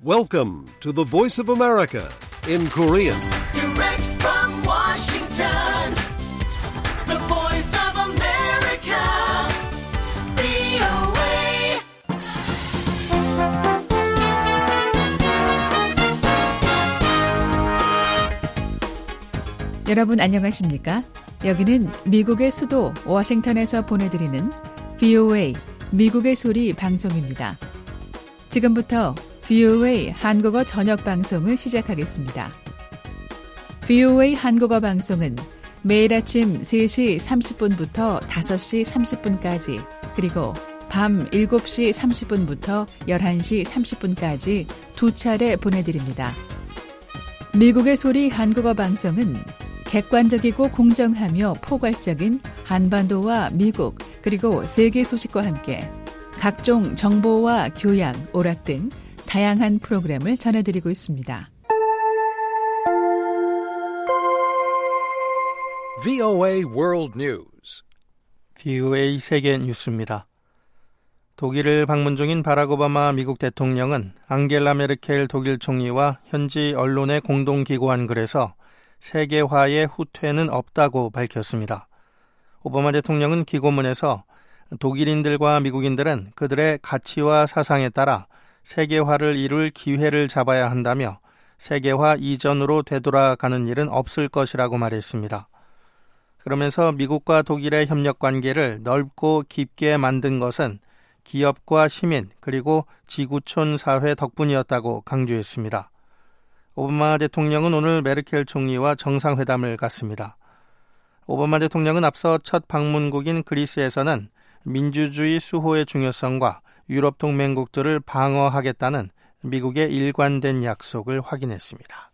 Welcome to the Voice of America in Korean. Direct from Washington, the Voice of America, VOA. 여러분 안녕하십니까? 여기는 미국의 수도 워싱턴에서 보내드리는 VOA 미국의 소리 방송입니다. 지금부터 VOA 한국어 저녁 방송을 시작하겠습니다. VOA 한국어 방송은 매일 아침 3시 30분부터 5시 30분까지 그리고 밤 7시 30분부터 11시 30분까지 두 차례 보내드립니다. 미국의 소리 한국어 방송은 객관적이고 공정하며 포괄적인 한반도와 미국 그리고 세계 소식과 함께 각종 정보와 교양, 오락 등 다양한 프로그램을 전해드리고 있습니다. VOA World News. VOA 세계 뉴스입니다. 독일을 방문 중인 바락 오바마 미국 대통령은 앙겔라 메르켈 독일 총리와 현지 언론에 공동 기고한 글에서 세계화의 후퇴는 없다고 밝혔습니다. 오바마 대통령은 기고문에서 독일인들과 미국인들은 그들의 가치와 사상에 따라 세계화를 이룰 기회를 잡아야 한다며 세계화 이전으로 되돌아가는 일은 없을 것이라고 말했습니다. 그러면서 미국과 독일의 협력 관계를 넓고 깊게 만든 것은 기업과 시민 그리고 지구촌 사회 덕분이었다고 강조했습니다. 오바마 대통령은 오늘 메르켈 총리와 정상회담을 갖습니다. 오바마 대통령은 앞서 첫 방문국인 그리스에서는 민주주의 수호의 중요성과 유럽 동맹국들을 방어하겠다는 미국의 일관된 약속을 확인했습니다.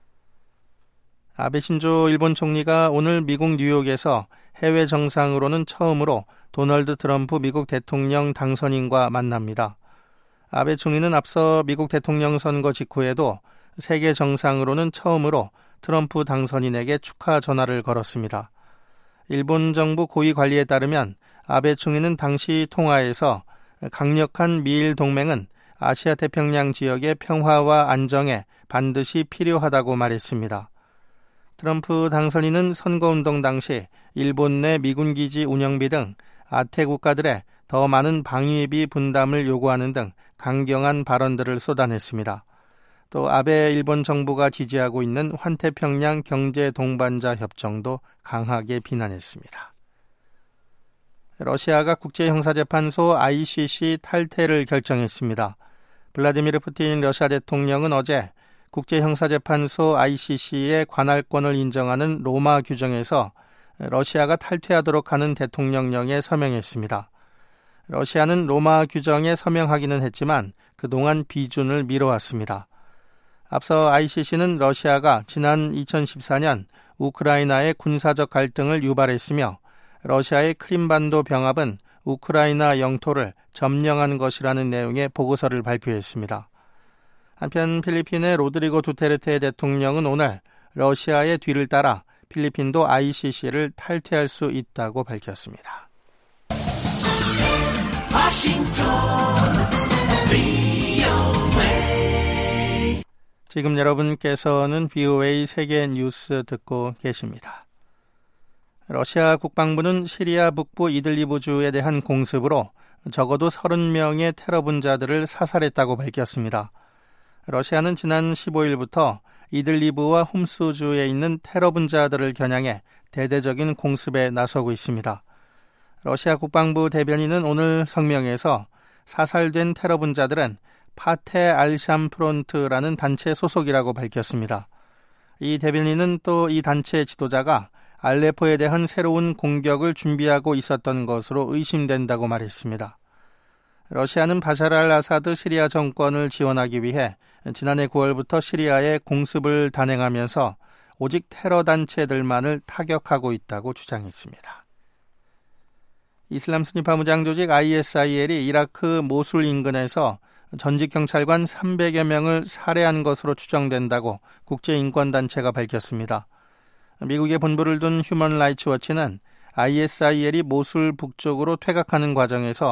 아베 신조 일본 총리가 오늘 미국 뉴욕에서 해외 정상으로는 처음으로 도널드 트럼프 미국 대통령 당선인과 만납니다. 아베 총리는 앞서 미국 대통령 선거 직후에도 세계 정상으로는 처음으로 트럼프 당선인에게 축하 전화를 걸었습니다. 일본 정부 고위 관리에 따르면 아베 총리는 당시 통화에서 강력한 미일 동맹은 아시아 태평양 지역의 평화와 안정에 반드시 필요하다고 말했습니다. 트럼프 당선인은 선거운동 당시 일본 내 미군기지 운영비 등 아태 국가들의 더 많은 방위비 분담을 요구하는 등 강경한 발언들을 쏟아냈습니다. 또 아베 일본 정부가 지지하고 있는 환태평양 경제 동반자 협정도 강하게 비난했습니다. 러시아가 국제형사재판소 ICC 탈퇴를 결정했습니다. 블라디미르 푸틴 러시아 대통령은 어제 국제형사재판소 ICC의 관할권을 인정하는 로마 규정에서 러시아가 탈퇴하도록 하는 대통령령에 서명했습니다. 러시아는 로마 규정에 서명하기는 했지만 그동안 비준을 미뤄왔습니다. 앞서 ICC는 러시아가 지난 2014년 우크라이나의 군사적 갈등을 유발했으며 러시아의 크림반도 병합은 우크라이나 영토를 점령한 것이라는 내용의 보고서를 발표했습니다. 한편 필리핀의 로드리고 두테르테 대통령은 오늘 러시아의 뒤를 따라 필리핀도 ICC를 탈퇴할 수 있다고 밝혔습니다. 지금 여러분께서는 VOA 세계 뉴스 듣고 계십니다. 러시아 국방부는 시리아 북부 이들리브주에 대한 공습으로 적어도 30명의 테러 분자들을 사살했다고 밝혔습니다. 러시아는 지난 15일부터 이들리브와 홈스주에 있는 테러 분자들을 겨냥해 대대적인 공습에 나서고 있습니다. 러시아 국방부 대변인은 오늘 성명에서 사살된 테러 분자들은 파테 알샴 프론트라는 단체 소속이라고 밝혔습니다. 이 대변인은 또 이 단체 지도자가 알레포에 대한 새로운 공격을 준비하고 있었던 것으로 의심된다고 말했습니다. 러시아는 바샤르 알 아사드 시리아 정권을 지원하기 위해 지난해 9월부터 시리아에 공습을 단행하면서 오직 테러 단체들만을 타격하고 있다고 주장했습니다. 이슬람 순위파 무장 조직 ISIL이 이라크 모술 인근에서 전직 경찰관 300여 명을 살해한 것으로 추정된다고 국제인권단체가 밝혔습니다. 미국의 본부를 둔 휴먼 라이츠 워치는 ISIL이 모술 북쪽으로 퇴각하는 과정에서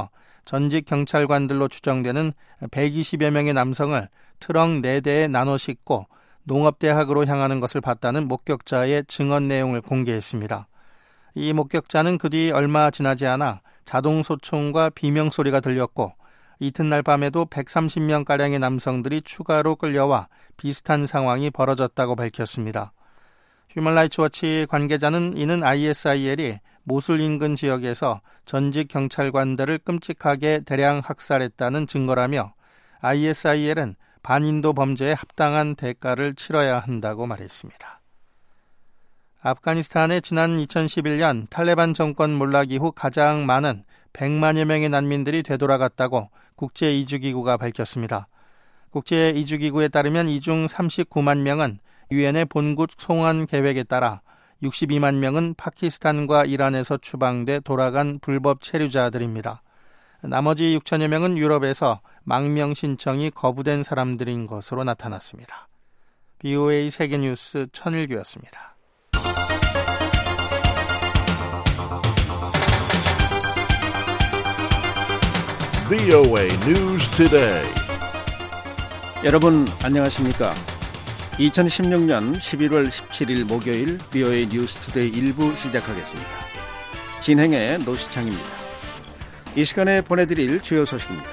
전직 경찰관들로 추정되는 120여 명의 남성을 트럭 4대에 나눠 싣고 농업대학으로 향하는 것을 봤다는 목격자의 증언 내용을 공개했습니다. 이 목격자는 그 뒤 얼마 지나지 않아 자동소총과 비명소리가 들렸고 이튿날 밤에도 130명가량의 남성들이 추가로 끌려와 비슷한 상황이 벌어졌다고 밝혔습니다. 휴먼라이츠워치 관계자는 이는 ISIL이 모술 인근 지역에서 전직 경찰관들을 끔찍하게 대량 학살했다는 증거라며 ISIL은 반인도 범죄에 합당한 대가를 치러야 한다고 말했습니다. 아프가니스탄에 지난 2011년 탈레반 정권 몰락 이후 가장 많은 100만여 명의 난민들이 되돌아갔다고 국제이주기구가 밝혔습니다. 국제이주기구에 따르면 이 중 39만 명은 유엔의 본국 송환 계획에 따라 62만 명은 파키스탄과 이란에서 추방돼 돌아간 불법 체류자들입니다. 나머지 6천여 명은 유럽에서 망명 신청이 거부된 사람들인 것으로 나타났습니다. BOA 세계뉴스 천일규였습니다. VOA News Today. 여러분 안녕하십니까? 2016년 11월 17일 목요일 VOA 뉴스 투데이 1부 시작하겠습니다. 진행의 노시창입니다. 이 시간에 보내드릴 주요 소식입니다.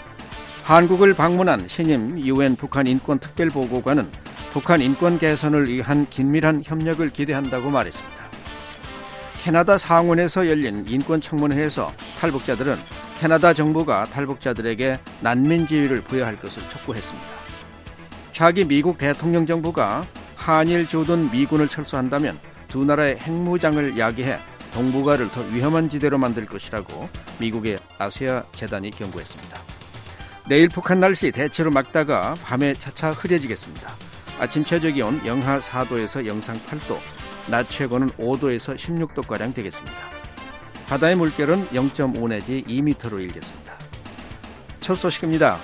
한국을 방문한 신임 UN 북한 인권특별보고관은 북한 인권 개선을 위한 긴밀한 협력을 기대한다고 말했습니다. 캐나다 상원에서 열린 인권청문회에서 탈북자들은 캐나다 정부가 탈북자들에게 난민 지위를 부여할 것을 촉구했습니다. 차기 미국 대통령 정부가 한일 조던 미군을 철수한다면 두 나라의 핵무장을 야기해 동북아를 더 위험한 지대로 만들 것이라고 미국의 아시아 재단이 경고했습니다. 내일 북한 날씨 대체로 맑다가 밤에 차차 흐려지겠습니다. 아침 최저기온 영하 4도에서 영상 8도, 낮 최고는 5도에서 16도가량 되겠습니다. 바다의 물결은 0.5 내지 2m로 일겠습니다. 첫 소식입니다.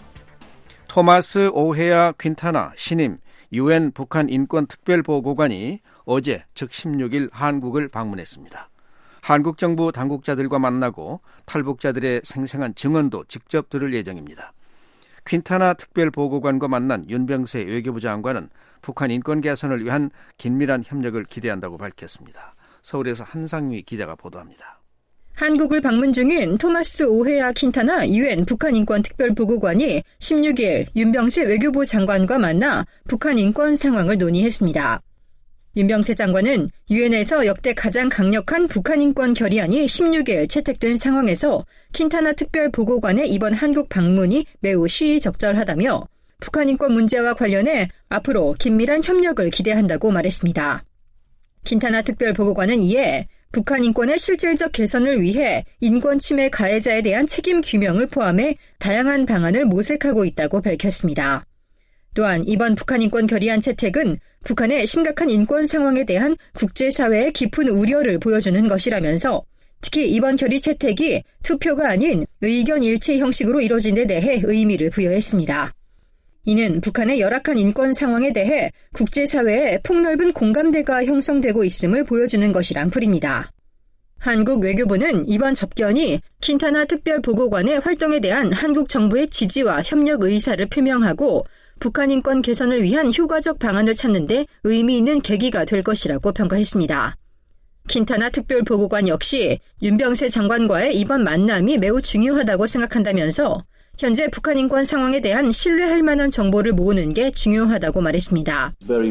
토마스 오헤아 퀸타나 신임 UN 북한 인권특별보고관이 어제 즉 16일 한국을 방문했습니다. 한국 정부 당국자들과 만나고 탈북자들의 생생한 증언도 직접 들을 예정입니다. 퀸타나 특별보고관과 만난 윤병세 외교부 장관은 북한 인권 개선을 위한 긴밀한 협력을 기대한다고 밝혔습니다. 서울에서 한상미 기자가 보도합니다. 한국을 방문 중인 토마스 오헤아 퀸타나 UN 북한 인권 특별보고관이 16일 윤병세 외교부 장관과 만나 북한 인권 상황을 논의했습니다. 윤병세 장관은 유엔에서 역대 가장 강력한 북한 인권 결의안이 16일 채택된 상황에서 퀸타나 특별보고관의 이번 한국 방문이 매우 시의적절하다며 북한 인권 문제와 관련해 앞으로 긴밀한 협력을 기대한다고 말했습니다. 퀸타나 특별보고관은 이에 북한 인권의 실질적 개선을 위해 인권 침해 가해자에 대한 책임 규명을 포함해 다양한 방안을 모색하고 있다고 밝혔습니다. 또한 이번 북한 인권 결의안 채택은 북한의 심각한 인권 상황에 대한 국제사회의 깊은 우려를 보여주는 것이라면서 특히 이번 결의 채택이 투표가 아닌 의견 일치 형식으로 이뤄진 데 대해 의미를 부여했습니다. 이는 북한의 열악한 인권 상황에 대해 국제사회에 폭넓은 공감대가 형성되고 있음을 보여주는 것이란 풀입니다. 한국 외교부는 이번 접견이 퀸타나 특별보고관의 활동에 대한 한국 정부의 지지와 협력 의사를 표명하고 북한 인권 개선을 위한 효과적 방안을 찾는 데 의미 있는 계기가 될 것이라고 평가했습니다. 퀸타나 특별보고관 역시 윤병세 장관과의 이번 만남이 매우 중요하다고 생각한다면서 현재 북한 인권 상황에 대한 신뢰할 만한 정보를 모으는 게 중요하다고 말했습니다.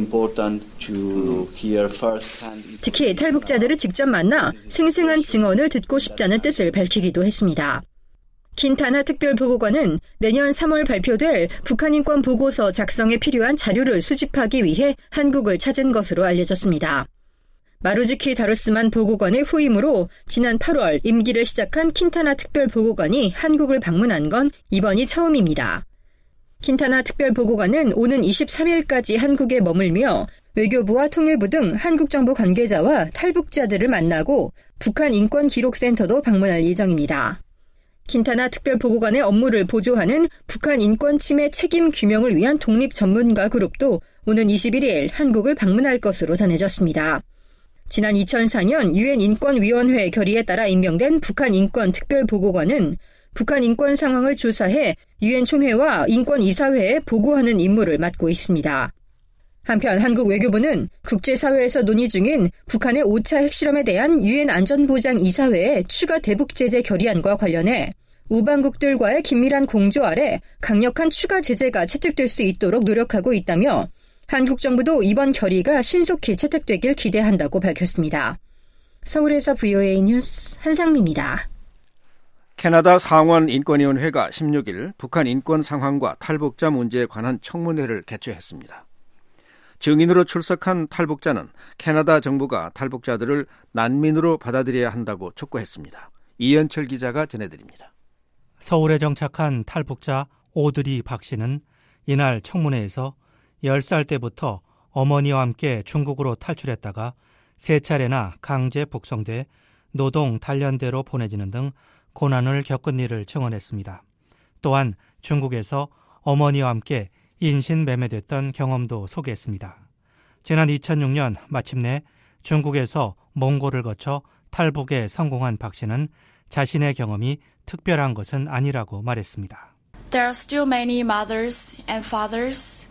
특히 탈북자들을 직접 만나 생생한 증언을 듣고 싶다는 뜻을 밝히기도 했습니다. 퀸타나 특별보고관은 내년 3월 발표될 북한 인권 보고서 작성에 필요한 자료를 수집하기 위해 한국을 찾은 것으로 알려졌습니다. 마루즈키 다루스만 보고관의 후임으로 지난 8월 임기를 시작한 퀸타나 특별보고관이 한국을 방문한 건 이번이 처음입니다. 퀸타나 특별보고관은 오는 23일까지 한국에 머물며 외교부와 통일부 등 한국 정부 관계자와 탈북자들을 만나고 북한 인권기록센터도 방문할 예정입니다. 퀸타나 특별보고관의 업무를 보조하는 북한 인권 침해 책임 규명을 위한 독립 전문가 그룹도 오는 21일 한국을 방문할 것으로 전해졌습니다. 지난 2004년 유엔 인권위원회 결의에 따라 임명된 북한 인권 특별보고관은 북한 인권 상황을 조사해 유엔 총회와 인권이사회에 보고하는 임무를 맡고 있습니다. 한편 한국 외교부는 국제사회에서 논의 중인 북한의 5차 핵실험에 대한 유엔 안전보장이사회의 추가 대북 제재 결의안과 관련해 우방국들과의 긴밀한 공조 아래 강력한 추가 제재가 채택될 수 있도록 노력하고 있다며 한국 정부도 이번 결의가 신속히 채택되길 기대한다고 밝혔습니다. 서울에서 VOA 뉴스 한상미입니다. 캐나다 상원인권위원회가 16일 북한 인권 상황과 탈북자 문제에 관한 청문회를 개최했습니다. 증인으로 출석한 탈북자는 캐나다 정부가 탈북자들을 난민으로 받아들여야 한다고 촉구했습니다. 이현철 기자가 전해드립니다. 서울에 정착한 탈북자 오드리 박 씨는 이날 청문회에서 10살 때부터 어머니와 함께 중국으로 탈출했다가 3차례나 강제 북송돼 노동 단련대로 보내지는 등 고난을 겪은 일을 증언했습니다. 또한 중국에서 어머니와 함께 인신매매됐던 경험도 소개했습니다. 지난 2006년 마침내 중국에서 몽골을 거쳐 탈북에 성공한 박 씨는 자신의 경험이 특별한 것은 아니라고 말했습니다. There are still many mothers and fathers,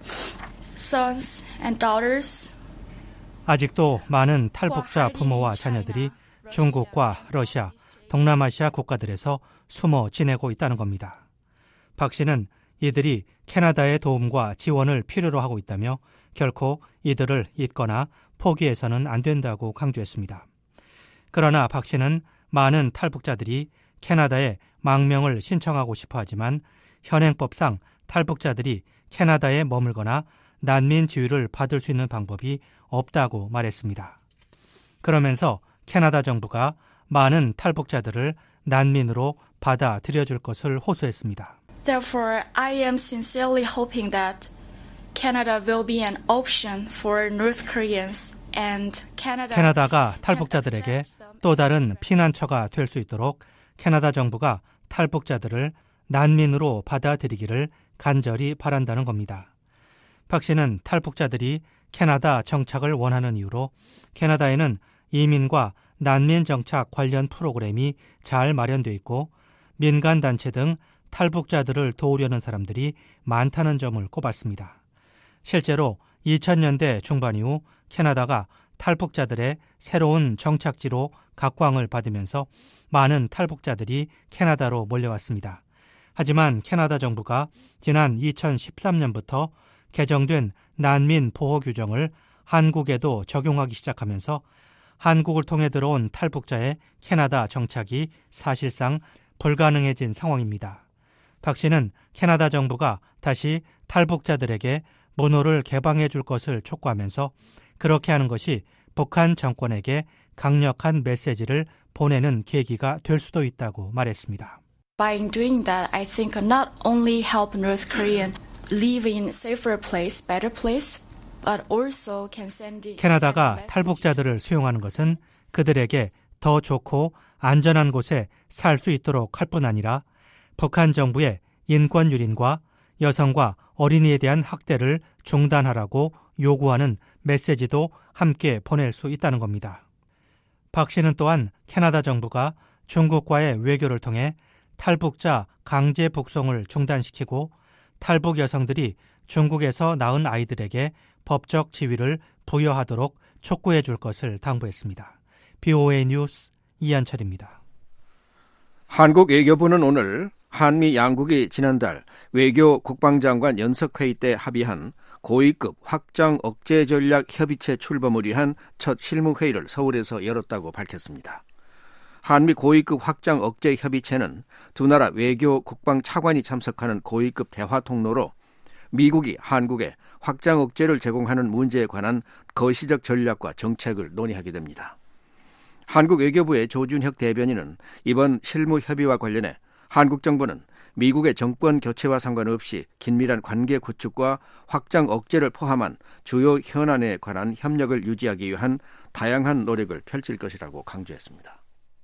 sons and daughters. 아직도 많은 탈북자 부모와 자녀들이 중국과 러시아, 동남아시아 국가들에서 숨어 지내고 있다는 겁니다. 박 씨는 이들이 캐나다의 도움과 지원을 필요로 하고 있다며 결코 이들을 잊거나 포기해서는 안 된다고 강조했습니다. 그러나 박 씨는 많은 탈북자들이 캐나다에 망명을 신청하고 싶어 하지만 현행법상 탈북자들이 캐나다에 머물거나 난민 지위를 받을 수 있는 방법이 없다고 말했습니다. 그러면서 캐나다 정부가 많은 탈북자들을 난민으로 받아들여줄 것을 호소했습니다. Therefore, I am sincerely hoping that Canada will be an option for North Koreans and Canada. 캐나다가 탈북자들에게 또 다른 피난처가 될 수 있도록 캐나다 정부가 탈북자들을 난민으로 받아들이기를 간절히 바란다는 겁니다. 박 씨는 탈북자들이 캐나다 정착을 원하는 이유로 캐나다에는 이민과 난민 정착 관련 프로그램이 잘 마련되어 있고 민간단체 등 탈북자들을 도우려는 사람들이 많다는 점을 꼽았습니다. 실제로 2000년대 중반 이후 캐나다가 탈북자들의 새로운 정착지로 각광을 받으면서 많은 탈북자들이 캐나다로 몰려왔습니다. 하지만 캐나다 정부가 지난 2013년부터 개정된 난민 보호 규정을 한국에도 적용하기 시작하면서 한국을 통해 들어온 탈북자의 캐나다 정착이 사실상 불가능해진 상황입니다. 박 씨는 캐나다 정부가 다시 탈북자들에게 문호를 개방해 줄 것을 촉구하면서 그렇게 하는 것이 북한 정권에게 강력한 메시지를 보내는 계기가 될 수도 있다고 말했습니다. By doing that, I think not only help North Korean live in safer place, better place, but also can send it. 캐나다가 탈북자들을 수용하는 것은 그들에게 더 좋고 안전한 곳에 살 수 있도록 할 뿐 아니라 북한 정부의 인권 유린과 여성과 어린이에 대한 학대를 중단하라고 요구하는 메시지도 함께 보낼 수 있다는 겁니다. 박 씨는 또한 캐나다 정부가 중국과의 외교를 통해 탈북자 강제 북송을 중단시키고 탈북 여성들이 중국에서 낳은 아이들에게 법적 지위를 부여하도록 촉구해 줄 것을 당부했습니다. BOA 뉴스 이한철입니다. 한국 외교부는 오늘 한미 양국이 지난달 외교 국방장관 연석회의 때 합의한 고위급 확장 억제 전략 협의체 출범을 위한 첫 실무회의를 서울에서 열었다고 밝혔습니다. 한미 고위급 확장 억제 협의체는 두 나라 외교 국방 차관이 참석하는 고위급 대화 통로로 미국이 한국에 확장 억제를 제공하는 문제에 관한 거시적 전략과 정책을 논의하게 됩니다. 한국 외교부의 조준혁 대변인은 이번 실무 협의와 관련해 한국 정부는 미국의 정권 교체와 상관없이 긴밀한 관계 구축과 확장 억제를 포함한 주요 현안에 관한 협력을 유지하기 위한 다양한 노력을 펼칠 것이라고 강조했습니다.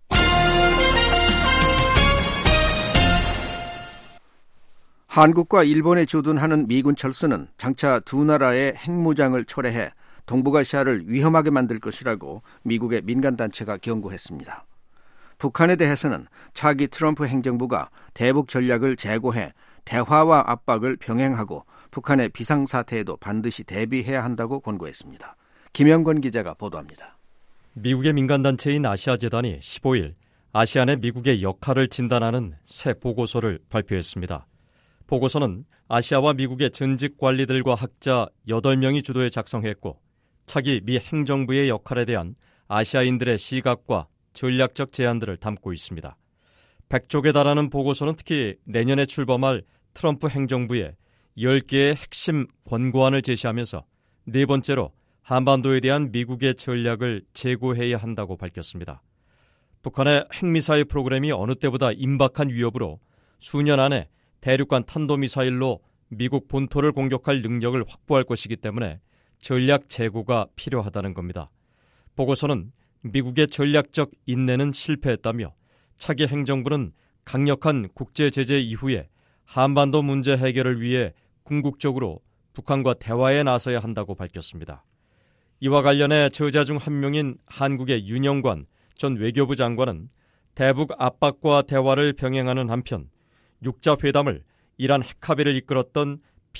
한국과 일본에 주둔하는 미군 철수는 장차 두 나라의 핵무장을 초래해 동북아시아를 위험하게 만들 것이라고 미국의 민간단체가 경고했습니다. 북한에 대해서는 차기 트럼프 행정부가 대북 전략을 재고해 대화와 압박을 병행하고 북한의 비상사태에도 반드시 대비해야 한다고 권고했습니다. 김영권 기자가 보도합니다. 미국의 민간단체인 아시아재단이 15일 아시안의 미국의 역할을 진단하는 새 보고서를 발표했습니다. 보고서는 아시아와 미국의 전직 관리들과 학자 8명이 주도해 작성했고 차기 미 행정부의 역할에 대한 아시아인들의 시각과 전략적 제안들을 담고 있습니다. 100쪽에 달하는 보고서는 특히 내년에 출범할 트럼프 행정부의 10개의 핵심 권고안을 제시하면서 네 번째로 한반도에 대한 미국의 전략을 재고해야 한다고 밝혔습니다. 북한의 핵미사일 프로그램이 어느 때보다 임박한 위협으로 수년 안에 대륙간 탄도미사일로 미국 본토를 공격할 능력을 확보할 것이기 때문에 전략 재고가 필요하다는 겁니다. 보고서는 미국의 전략적 인내는 실패했다며 차기 행정부는 강력한 국제 제재 이후에 한반도 문제 해결을 위해 궁극적으로 북한과 대화에 나서야 한다고 밝혔습니다. 이와 관련해 저자 중 한 명인 한국의 윤영관 전 외교부 장관은 대북 압박과 대화를 병행하는 한편 육자회담을 이란 핵합의를 이끌었던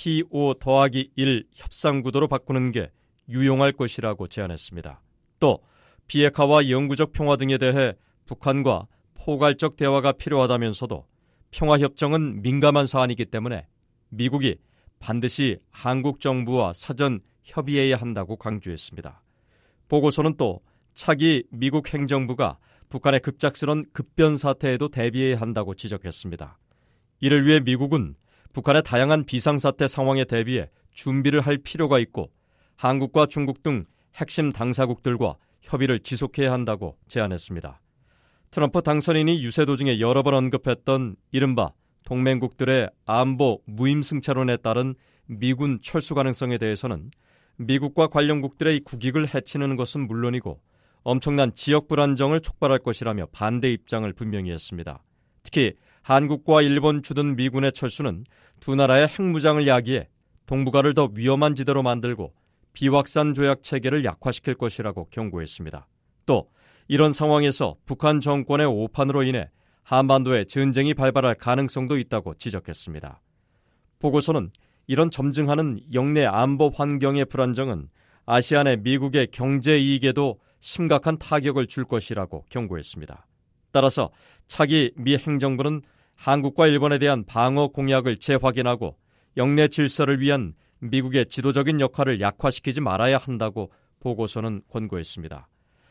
P5-1 협상구도로 바꾸는 게 유용할 것이라고 제안했습니다. 또 비핵화와 영구적 평화 등에 대해 북한과 포괄적 대화가 필요하다면서도 평화협정은 민감한 사안이기 때문에 미국이 반드시 한국 정부와 사전 협의해야 한다고 강조했습니다. 보고서는 또 차기 미국 행정부가 북한의 급작스런 급변 사태에도 대비해야 한다고 지적했습니다. 이를 위해 미국은 북한의 다양한 비상사태 상황에 대비해 준비를 할 필요가 있고 한국과 중국 등 핵심 당사국들과 협의를 지속해야 한다고 제안했습니다. 트럼프 당선인이 유세 도중에 여러 번 언급했던 이른바 동맹국들의 안보 무임승차론에 따른 미군 철수 가능성에 대해서는 미국과 관련국들의 국익을 해치는 것은 물론이고 엄청난 지역 불안정을 촉발할 것이라며 반대 입장을 분명히 했습니다. 특히 한국과 일본 주둔 미군의 철수는 두 나라의 핵무장을 야기해 동북아를 더 위험한 지대로 만들고 비확산 조약 체계를 약화시킬 것이라고 경고했습니다. 또 이런 상황에서 북한 정권의 오판으로 인해 한반도에 전쟁이 발발할 가능성도 있다고 지적했습니다. 보고서는 이런 점증하는 영내 안보 환경의 불안정은 아시안의 미국의 경제 이익에도 심각한 타격을 줄 것이라고 경고했습니다. 따라서 차기 미 행정부는 한국과 일본에 대한 방어 공약을 재확인하고 영내 질서를 위한 미국의 지도적인 역할을 약화시키지 말아야 한다고 보고서는 권고했습니다.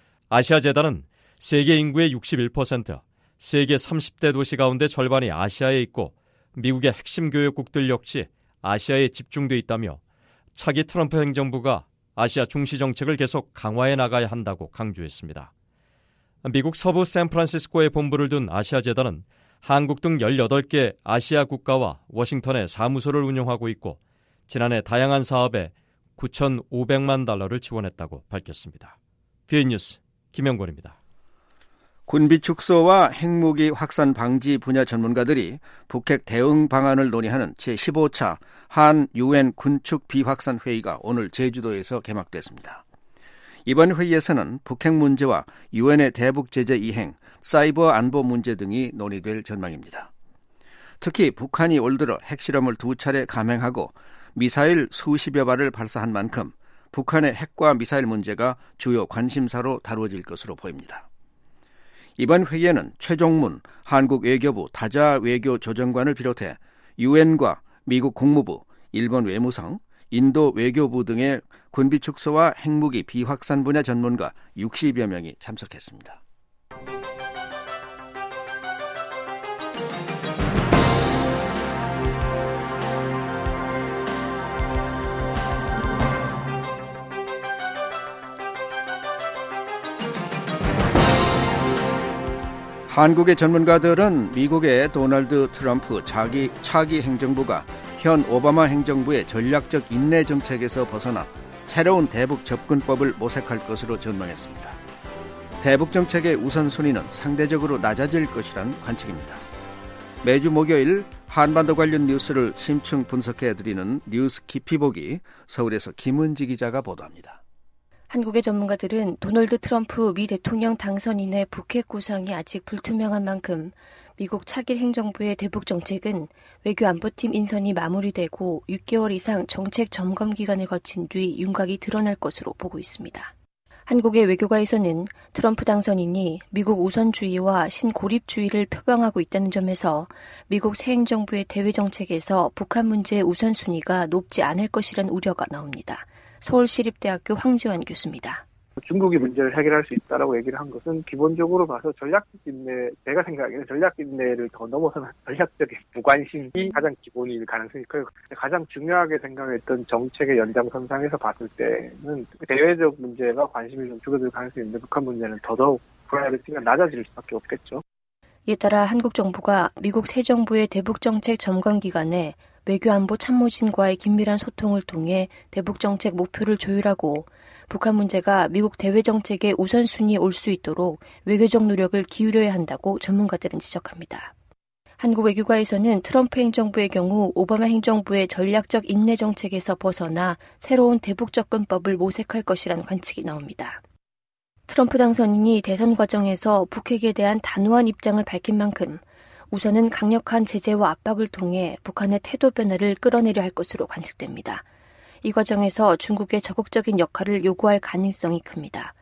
아시아재단은 세계 인구의 61%, 세계 30대 도시 가운데 절반이 아시아에 있고 미국의 핵심 교역국들 역시 아시아에 집중돼 있다며 차기 트럼프 행정부가 아시아 중시 정책을 계속 강화해 나가야 한다고 강조했습니다. 미국 서부 샌프란시스코에 본부를 둔 아시아재단은 한국 등 18개 아시아 국가와 워싱턴에 사무소를 운영하고 있고 지난해 다양한 사업에 9,500만 달러를 지원했다고 밝혔습니다. BA 뉴스 김영권입니다. 군비축소와 핵무기 확산 방지 분야 전문가들이 북핵 대응 방안을 논의하는 제15차 한 UN 군축 비확산 회의가 오늘 제주도에서 개막됐습니다. 이번 회의에서는 북핵 문제와 UN의 대북 제재 이행, 사이버 안보 문제 등이 논의될 전망입니다. 특히 북한이 올 들어 핵실험을 2차례 감행하고 미사일 수십여 발을 발사한 만큼 북한의 핵과 미사일 문제가 주요 관심사로 다루어질 것으로 보입니다. 이번 회의에는 최종문 한국 외교부 다자 외교 조정관을 비롯해 UN과 미국 국무부, 일본 외무성, 인도 외교부 등의 군비축소와 핵무기 비확산 분야 전문가 60여 명이 참석했습니다. 한국의 전문가들은 미국의 도널드 트럼프 차기 행정부가 현 오바마 행정부의 전략적 인내 정책에서 벗어나 새로운 대북 접근법을 모색할 것으로 전망했습니다. 대북 정책의 우선순위는 상대적으로 낮아질 것이란 관측입니다. 매주 목요일 한반도 관련 뉴스를 심층 분석해드리는 뉴스 깊이보기 서울에서 김은지 기자가 보도합니다. 한국의 전문가들은 도널드 트럼프 미 대통령 당선인의 북핵 구상이 아직 불투명한 만큼 미국 차기 행정부의 대북 정책은 외교안보팀 인선이 마무리되고 6개월 이상 정책 점검 기간을 거친 뒤 윤곽이 드러날 것으로 보고 있습니다. 한국의 외교가에서는 트럼프 당선인이 미국 우선주의와 신고립주의를 표방하고 있다는 점에서 미국 새 행정부의 대외 정책에서 북한 문제의 우선순위가 높지 않을 것이라는 우려가 나옵니다. 서울시립대학교 황지환 교수입니다. 중국이 문제를 해결할 수 있다라고 얘기를 한 것은 기본적으로 봐서 전략적 인내, 제가 생각하기에는 전략 인내를 더 넘어서는 전략적인 무관심이 가장 기본일 가능성이 커요. 가장 중요하게 생각했던 정책의 연장선상에서 봤을 때는 대외적 문제가 관심이 좀 줄어들 가능성이 있는데 북한 문제는 더더욱 프라이어리티가 낮아질 수밖에 없겠죠. 이에 따라 한국 정부가 미국 새 정부의 대북 정책 점검 기간에 외교안보 참모진과의 긴밀한 소통을 통해 대북 정책 목표를 조율하고 북한 문제가 미국 대외 정책의 우선순위에 올 수 있도록 외교적 노력을 기울여야 한다고 전문가들은 지적합니다. 한국 외교가에서는 트럼프 행정부의 경우 오바마 행정부의 전략적 인내 정책에서 벗어나 새로운 대북 접근법을 모색할 것이라는 관측이 나옵니다. 트럼프 당선인이 대선 과정에서 북핵에 대한 단호한 입장을 밝힌 만큼 우선은 강력한 제재와 압박을 통해 북한의 태도 변화를 끌어내려 할 것으로 관측됩니다. 이 과정에서 중국의 적극적인 역할을 요구할 가능성이 큽니다.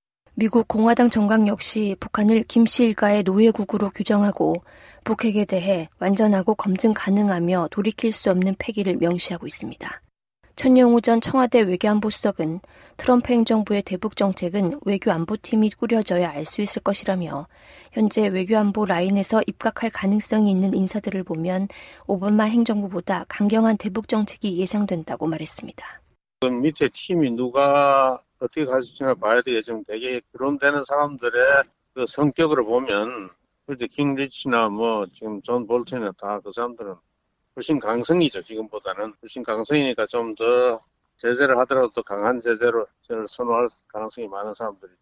미국 공화당 정강 역시 북한을 김씨 일가의 노예국으로 규정하고 북핵에 대해 완전하고 검증 가능하며 돌이킬 수 없는 폐기를 명시하고 있습니다. 천영우 전 청와대 외교안보 수석은 트럼프 행정부의 대북 정책은 외교안보팀이 꾸려져야 알 수 있을 것이라며 현재 외교안보 라인에서 입각할 가능성이 있는 인사들을 보면 오바마 행정부보다 강경한 대북 정책이 예상된다고 말했습니다. 그 밑에 팀이 누가 어떻게 가르치나 봐야 되겠지만 되게 거론되는 사람들의 그 성격으로 보면 그때 킹 리치나 뭐 지금 존 볼튼이나 다 그 사람들은 훨씬 강성이죠. 지금보다는 훨씬 강성이니까 좀 더 제재를 하더라도 더 강한 제재를 선호할 가능성이 많은 사람들이죠.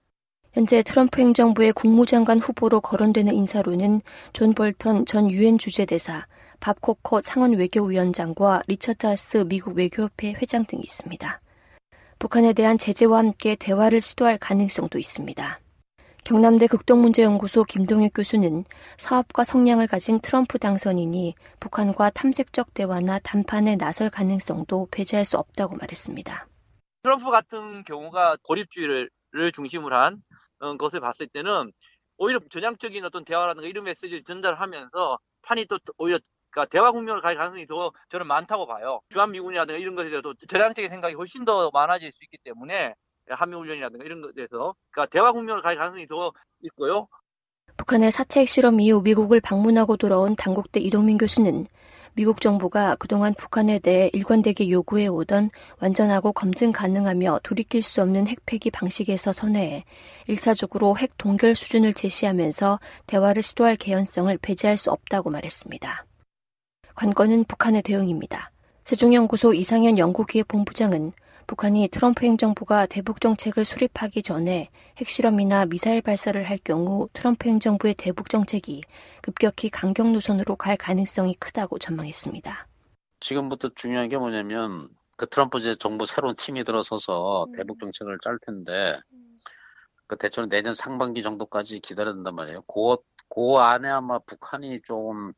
현재 트럼프 행정부의 국무장관 후보로 거론되는 인사로는 존 볼턴 전 유엔 주재대사, 밥 코커 상원 외교위원장과 리처드 하스 미국 외교협회 회장 등이 있습니다. 북한에 대한 제재와 함께 대화를 시도할 가능성도 있습니다. 경남대 극동문제연구소 김동혁 교수는 사업가 성향을 가진 트럼프 당선인이 북한과 탐색적 대화나談판에 나설 가능성도 배제할 수 없다고 말했습니다. 트럼프 같은 경우가 고립주의를 중심으로 한 것을 봤을 때는 오히려 전향적인 어떤 대화라든가 이런 메시지를 전달을 하면서 판이 또 오히려 그러니까 대화 국면을 갈 가능성이 더 저는 많다고 봐요. 주한미군이라든가 이런 것에 대해서 전향적인 생각이 훨씬 더 많아질 수 있기 때문에 한미훈련이라든가 이런 것에서 그러니까 대화 국면을 갈 가능성이 더 있고요. 북한의 사체 핵실험 이후 미국을 방문하고 돌아온 단국대 이동민 교수는 미국 정부가 그동안 북한에 대해 일관되게 요구해오던 완전하고 검증 가능하며 돌이킬 수 없는 핵폐기 방식에서 선회해 1차적으로 핵 동결 수준을 제시하면서 대화를 시도할 개연성을 배제할 수 없다고 말했습니다. 관건은 북한의 대응입니다. 세종연구소 이상현 연구기획본부장은 북한이 트럼프 행정부가 대북 정책을 수립하기 전에 핵실험이나 미사일 발사를 할 경우 트럼프 행정부의 대북 정책이 급격히 강경 노선으로 갈 가능성이 크다고 전망했습니다. 지금부터 중요한 게 뭐냐면 그 트럼프 정부 새로운 팀이 들어서서 대북 정책을 짤 텐데 그 대충 내년 상반기 정도까지 기다려야 된단 말이에요. 그 안에 아마 북한이 좀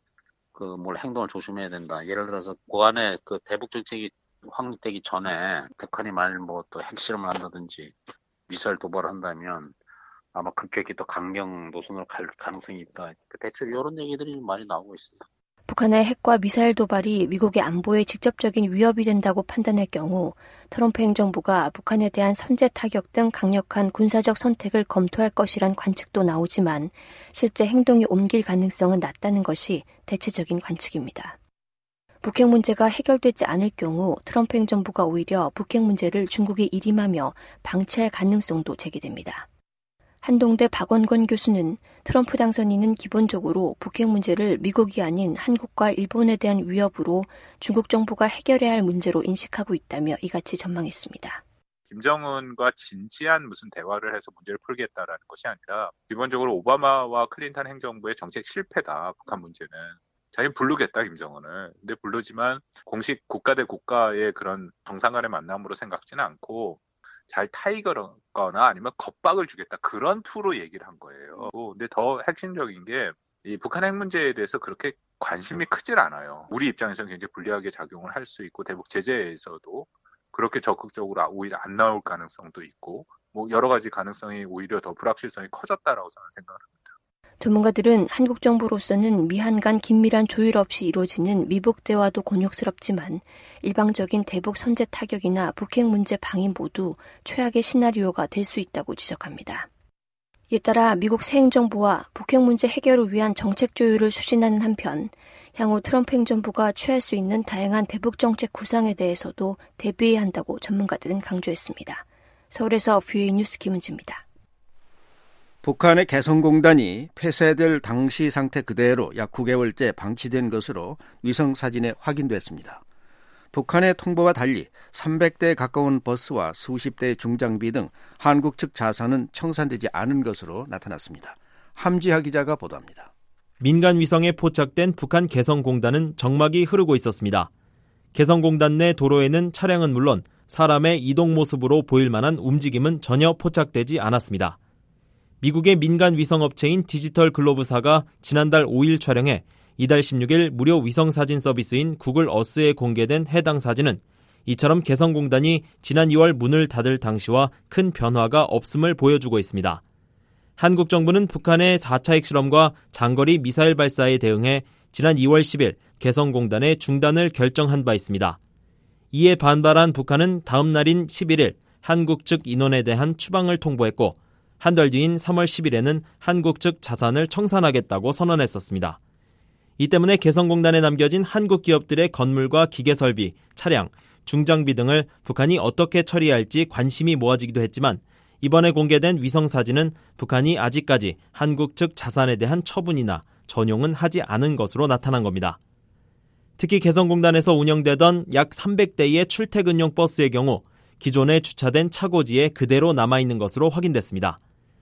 그 뭘 행동을 조심해야 된다. 예를 들어서 그 안에 그 대북 정책이 확립되기 전에 북한이 만일 뭐 또 핵실험을 한다든지 미사일 도발을 한다면 아마 급격히 또 강경 노선으로 갈 가능성이 있다. 대체로 이런 얘기들이 많이 나오고 있습니다. 북한의 핵과 미사일 도발이 미국의 안보에 직접적인 위협이 된다고 판단할 경우 트럼프 행정부가 북한에 대한 선제 타격 등 강력한 군사적 선택을 검토할 것이란 관측도 나오지만 실제 행동이 옮길 가능성은 낮다는 것이 대체적인 관측입니다. 북핵 문제가 해결되지 않을 경우 트럼프 행정부가 오히려 북핵 문제를 중국이 일임하며 방치할 가능성도 제기됩니다. 한동대 박원권 교수는 트럼프 당선인은 기본적으로 북핵 문제를 미국이 아닌 한국과 일본에 대한 위협으로 중국 정부가 해결해야 할 문제로 인식하고 있다며 이같이 전망했습니다. 김정은과 진지한 무슨 대화를 해서 문제를 풀겠다라는 것이 아니라 기본적으로 오바마와 클린턴 행정부의 정책 실패다. 북한 문제는. 자기는 부르겠다 김정은을. 근데 부르지만 공식 국가 대 국가의 그런 정상 간의 만남으로 생각지는 않고 잘 타이거거나 아니면 겁박을 주겠다. 그런 투로 얘기를 한 거예요. 근데 더 핵심적인 게 이 북한 핵 문제에 대해서 그렇게 관심이 크질 않아요. 우리 입장에서는 굉장히 불리하게 작용을 할 수 있고 대북 제재에서도 그렇게 적극적으로 오히려 안 나올 가능성도 있고 뭐 여러 가지 가능성이 오히려 더 불확실성이 커졌다라고 저는 생각합니다. 전문가들은 한국 정부로서는 미한 간 긴밀한 조율 없이 이루어지는 미북 대화도 곤욕스럽지만 일방적인 대북 선제 타격이나 북핵 문제 방임 모두 최악의 시나리오가 될 수 있다고 지적합니다. 이에 따라 미국 새 행정부와 북핵 문제 해결을 위한 정책 조율을 추진하는 한편 향후 트럼프 행정부가 취할 수 있는 다양한 대북 정책 구상에 대해서도 대비해야 한다고 전문가들은 강조했습니다. 서울에서 VOA 뉴스 김은지입니다. 북한의 개성공단이 폐쇄될 당시 상태 그대로 약 9개월째 방치된 것으로 위성사진에 확인됐습니다. 북한의 통보와 달리 300대에 가까운 버스와 수십 대의 중장비 등 한국 측 자산은 청산되지 않은 것으로 나타났습니다. 함지하 기자가 보도합니다. 민간 위성에 포착된 북한 개성공단은 정막이 흐르고 있었습니다. 개성공단 내 도로에는 차량은 물론 사람의 이동 모습으로 보일 만한 움직임은 전혀 포착되지 않았습니다. 미국의 민간 위성업체인 디지털 글로브사가 지난달 5일 촬영해 이달 16일 무료 위성사진 서비스인 구글 어스에 공개된 해당 사진은 이처럼 개성공단이 지난 2월 문을 닫을 당시와 큰 변화가 없음을 보여주고 있습니다. 한국 정부는 북한의 4차 핵실험과 장거리 미사일 발사에 대응해 지난 2월 10일 개성공단의 중단을 결정한 바 있습니다. 이에 반발한 북한은 다음 날인 11일 한국 측 인원에 대한 추방을 통보했고 한 달 뒤인 3월 10일에는 한국 측 자산을 청산하겠다고 선언했었습니다. 이 때문에 개성공단에 남겨진 한국 기업들의 건물과 기계설비, 차량, 중장비 등을 북한이 어떻게 처리할지 관심이 모아지기도 했지만 이번에 공개된 위성사진은 북한이 아직까지 한국 측 자산에 대한 처분이나 전용은 하지 않은 것으로 나타난 겁니다. 특히 개성공단에서 운영되던 약 300대의 출퇴근용 버스의 경우 기존에 주차된 차고지에 그대로 남아있는 것으로 확인됐습니다.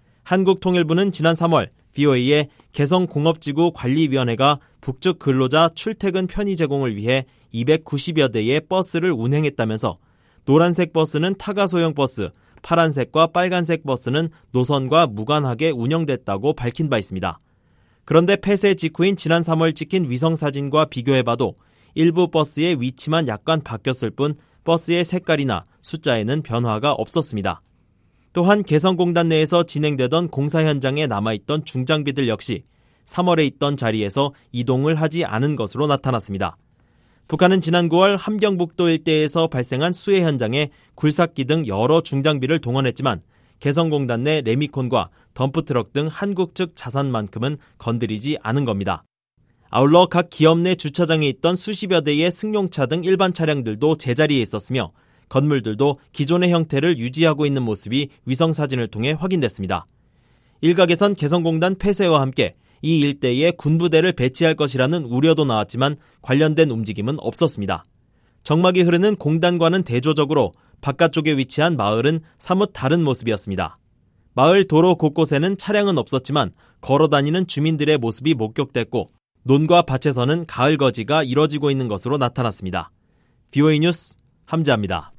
한국통일부는 지난 3월 VOA에 개성공업지구 관리위원회가 북측 근로자 출퇴근 편의 제공을 위해 290여 대의 버스를 운행했다면서 노란색 버스는 타가 소형 버스, 파란색과 빨간색 버스는 노선과 무관하게 운영됐다고 밝힌 바 있습니다. 그런데 폐쇄 직후인 지난 3월 찍힌 위성사진과 비교해봐도 일부 버스의 위치만 약간 바뀌었을 뿐 버스의 색깔이나 숫자에는 변화가 없었습니다. 또한 개성공단 내에서 진행되던 공사 현장에 남아있던 중장비들 역시 3월에 있던 자리에서 이동을 하지 않은 것으로 나타났습니다. 북한은 지난 9월 함경북도 일대에서 발생한 수해 현장에 굴삭기 등 여러 중장비를 동원했지만 개성공단 내 레미콘과 덤프트럭 등 한국 측 자산만큼은 건드리지 않은 겁니다. 아울러 각 기업 내 주차장에 있던 수십여 대의 승용차 등 일반 차량들도 제자리에 있었으며 건물들도 기존의 형태를 유지하고 있는 모습이 위성사진을 통해 확인됐습니다. 일각에선 개성공단 폐쇄와 함께 이 일대에 군부대를 배치할 것이라는 우려도 나왔지만 관련된 움직임은 없었습니다. 정막이 흐르는 공단과는 대조적으로 바깥쪽에 위치한 마을은 사뭇 다른 모습이었습니다. 마을 도로 곳곳에는 차량은 없었지만 걸어다니는 주민들의 모습이 목격됐고 논과 밭에서는 가을 거지가 이뤄지고 있는 것으로 나타났습니다. VOA 뉴스 함지아입니다.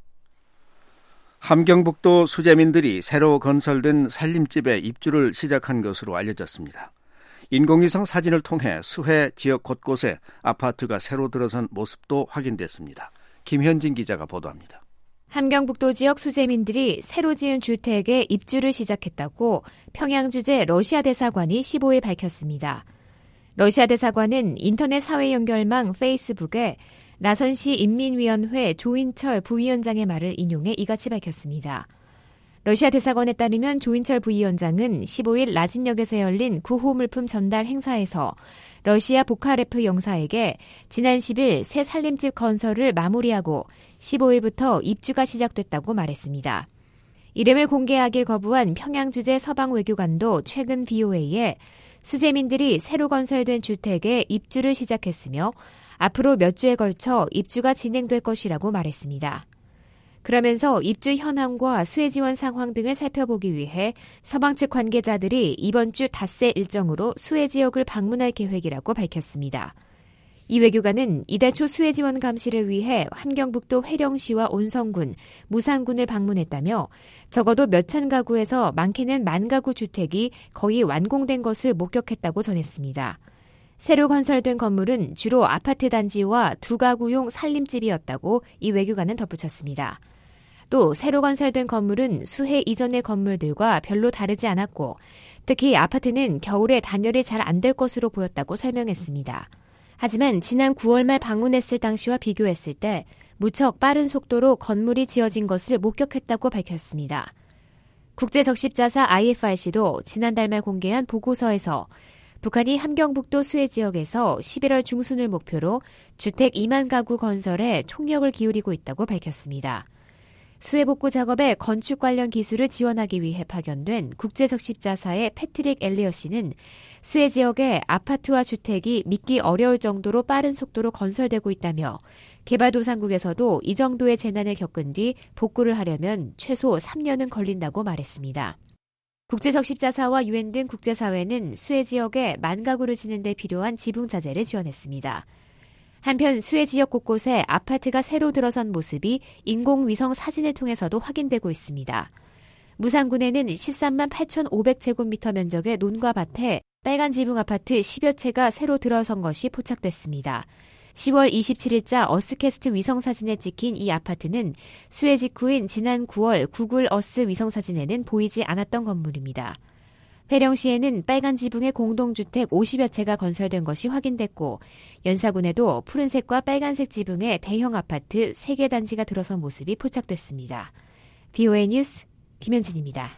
함경북도 수재민들이 새로 건설된 살림집에 입주를 시작한 것으로 알려졌습니다. 인공위성 사진을 통해 수해 지역 곳곳에 아파트가 새로 들어선 모습도 확인됐습니다. 김현진 기자가 보도합니다. 함경북도 지역 수재민들이 새로 지은 주택에 입주를 시작했다고 평양주재 러시아 대사관이 15일 밝혔습니다. 러시아 대사관은 인터넷 사회 연결망 페이스북에 나선시 인민위원회 조인철 부위원장의 말을 인용해 이같이 밝혔습니다. 러시아 대사관에 따르면 조인철 부위원장은 15일 라진역에서 열린 구호 물품 전달 행사에서 러시아 보카레프 영사에게 지난 10일 새 살림집 건설을 마무리하고 15일부터 입주가 시작됐다고 말했습니다. 이름을 공개하길 거부한 평양주재 서방외교관도 최근 VOA에 수재민들이 새로 건설된 주택에 입주를 시작했으며 앞으로 몇 주에 걸쳐 입주가 진행될 것이라고 말했습니다. 그러면서 입주 현황과 수혜 지원 상황 등을 살펴보기 위해 서방 측 관계자들이 이번 주 닷새 일정으로 수혜 지역을 방문할 계획이라고 밝혔습니다. 이 외교관은 이달 초 수해 지원 감시를 위해 함경북도 회령시와 온성군, 무산군을 방문했다며 적어도 몇천 가구에서 많게는 10,000가구 주택이 거의 완공된 것을 목격했다고 전했습니다. 새로 건설된 건물은 주로 아파트 단지와 2가구용 살림집이었다고 이 외교관은 덧붙였습니다. 또 새로 건설된 건물은 수해 이전의 건물들과 별로 다르지 않았고 특히 아파트는 겨울에 단열이 잘 안 될 것으로 보였다고 설명했습니다. 하지만 지난 9월 말 방문했을 당시와 비교했을 때 무척 빠른 속도로 건물이 지어진 것을 목격했다고 밝혔습니다. 국제적십자사 IFRC도 지난달 말 공개한 보고서에서 북한이 함경북도 수해 지역에서 11월 중순을 목표로 주택 2만 가구 건설에 총력을 기울이고 있다고 밝혔습니다. 수해 복구 작업에 건축 관련 기술을 지원하기 위해 파견된 국제적십자사의 패트릭 엘리어 씨는 수해 지역에 아파트와 주택이 믿기 어려울 정도로 빠른 속도로 건설되고 있다며 개발도상국에서도 이 정도의 재난을 겪은 뒤 복구를 하려면 최소 3년은 걸린다고 말했습니다. 국제적십자사와 유엔 등 국제사회는 수해 지역에 10,000가구를 짓는 데 필요한 지붕자재를 지원했습니다. 한편 수해 지역 곳곳에 아파트가 새로 들어선 모습이 인공위성 사진을 통해서도 확인되고 있습니다. 무산군에는 13만 8,500제곱미터 면적의 논과 밭에 빨간 지붕 아파트 10여 채가 새로 들어선 것이 포착됐습니다. 10월 27일자 어스캐스트 위성사진에 찍힌 이 아파트는 수해 직후인 지난 9월 구글 어스 위성사진에는 보이지 않았던 건물입니다. 회령시에는 빨간 지붕의 공동주택 50여 채가 건설된 것이 확인됐고 연사군에도 푸른색과 빨간색 지붕의 대형 아파트 3개 단지가 들어선 모습이 포착됐습니다. VOA 뉴스 김현진입니다.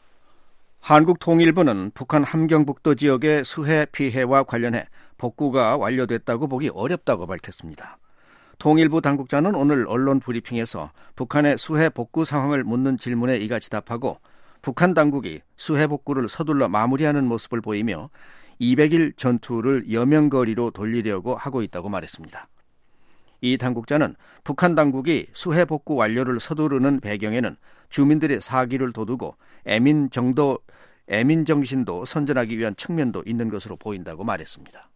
한국통일부는 북한 함경북도 지역의 수해 피해와 관련해 복구가 완료됐다고 보기 어렵다고 밝혔습니다. 통일부 당국자는 오늘 언론 브리핑에서 북한의 수해 복구 상황을 묻는 질문에 이같이 답하고 북한 당국이 수해 복구를 서둘러 마무리하는 모습을 보이며 200일 전투를 여명거리로 돌리려고 하고 있다고 말했습니다. 이 당국자는 북한 당국이 수해 복구 완료를 서두르는 배경에는 주민들의 사기를 돋우고 애민 정신도 선전하기 위한 측면도 있는 것으로 보인다고 말했습니다.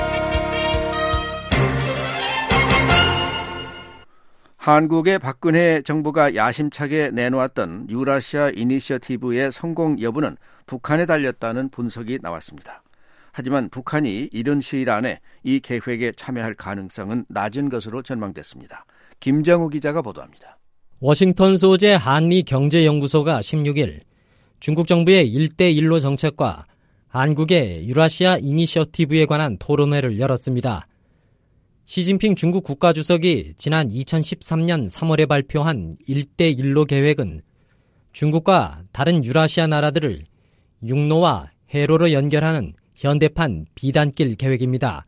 한국의 박근혜 정부가 야심차게 내놓았던 유라시아 이니셔티브의 성공 여부는 북한에 달렸다는 분석이 나왔습니다. 하지만 북한이 이른 시일 안에 이 계획에 참여할 가능성은 낮은 것으로 전망됐습니다. 김정우 기자가 보도합니다. 워싱턴 소재 한미경제연구소가 16일 중국 정부의 1대1로 정책과 한국의 유라시아 이니셔티브에 관한 토론회를 열었습니다. 시진핑 중국 국가주석이 지난 2013년 3월에 발표한 1대1로 계획은 중국과 다른 유라시아 나라들을 육로와 해로로 연결하는 현대판 비단길 계획입니다.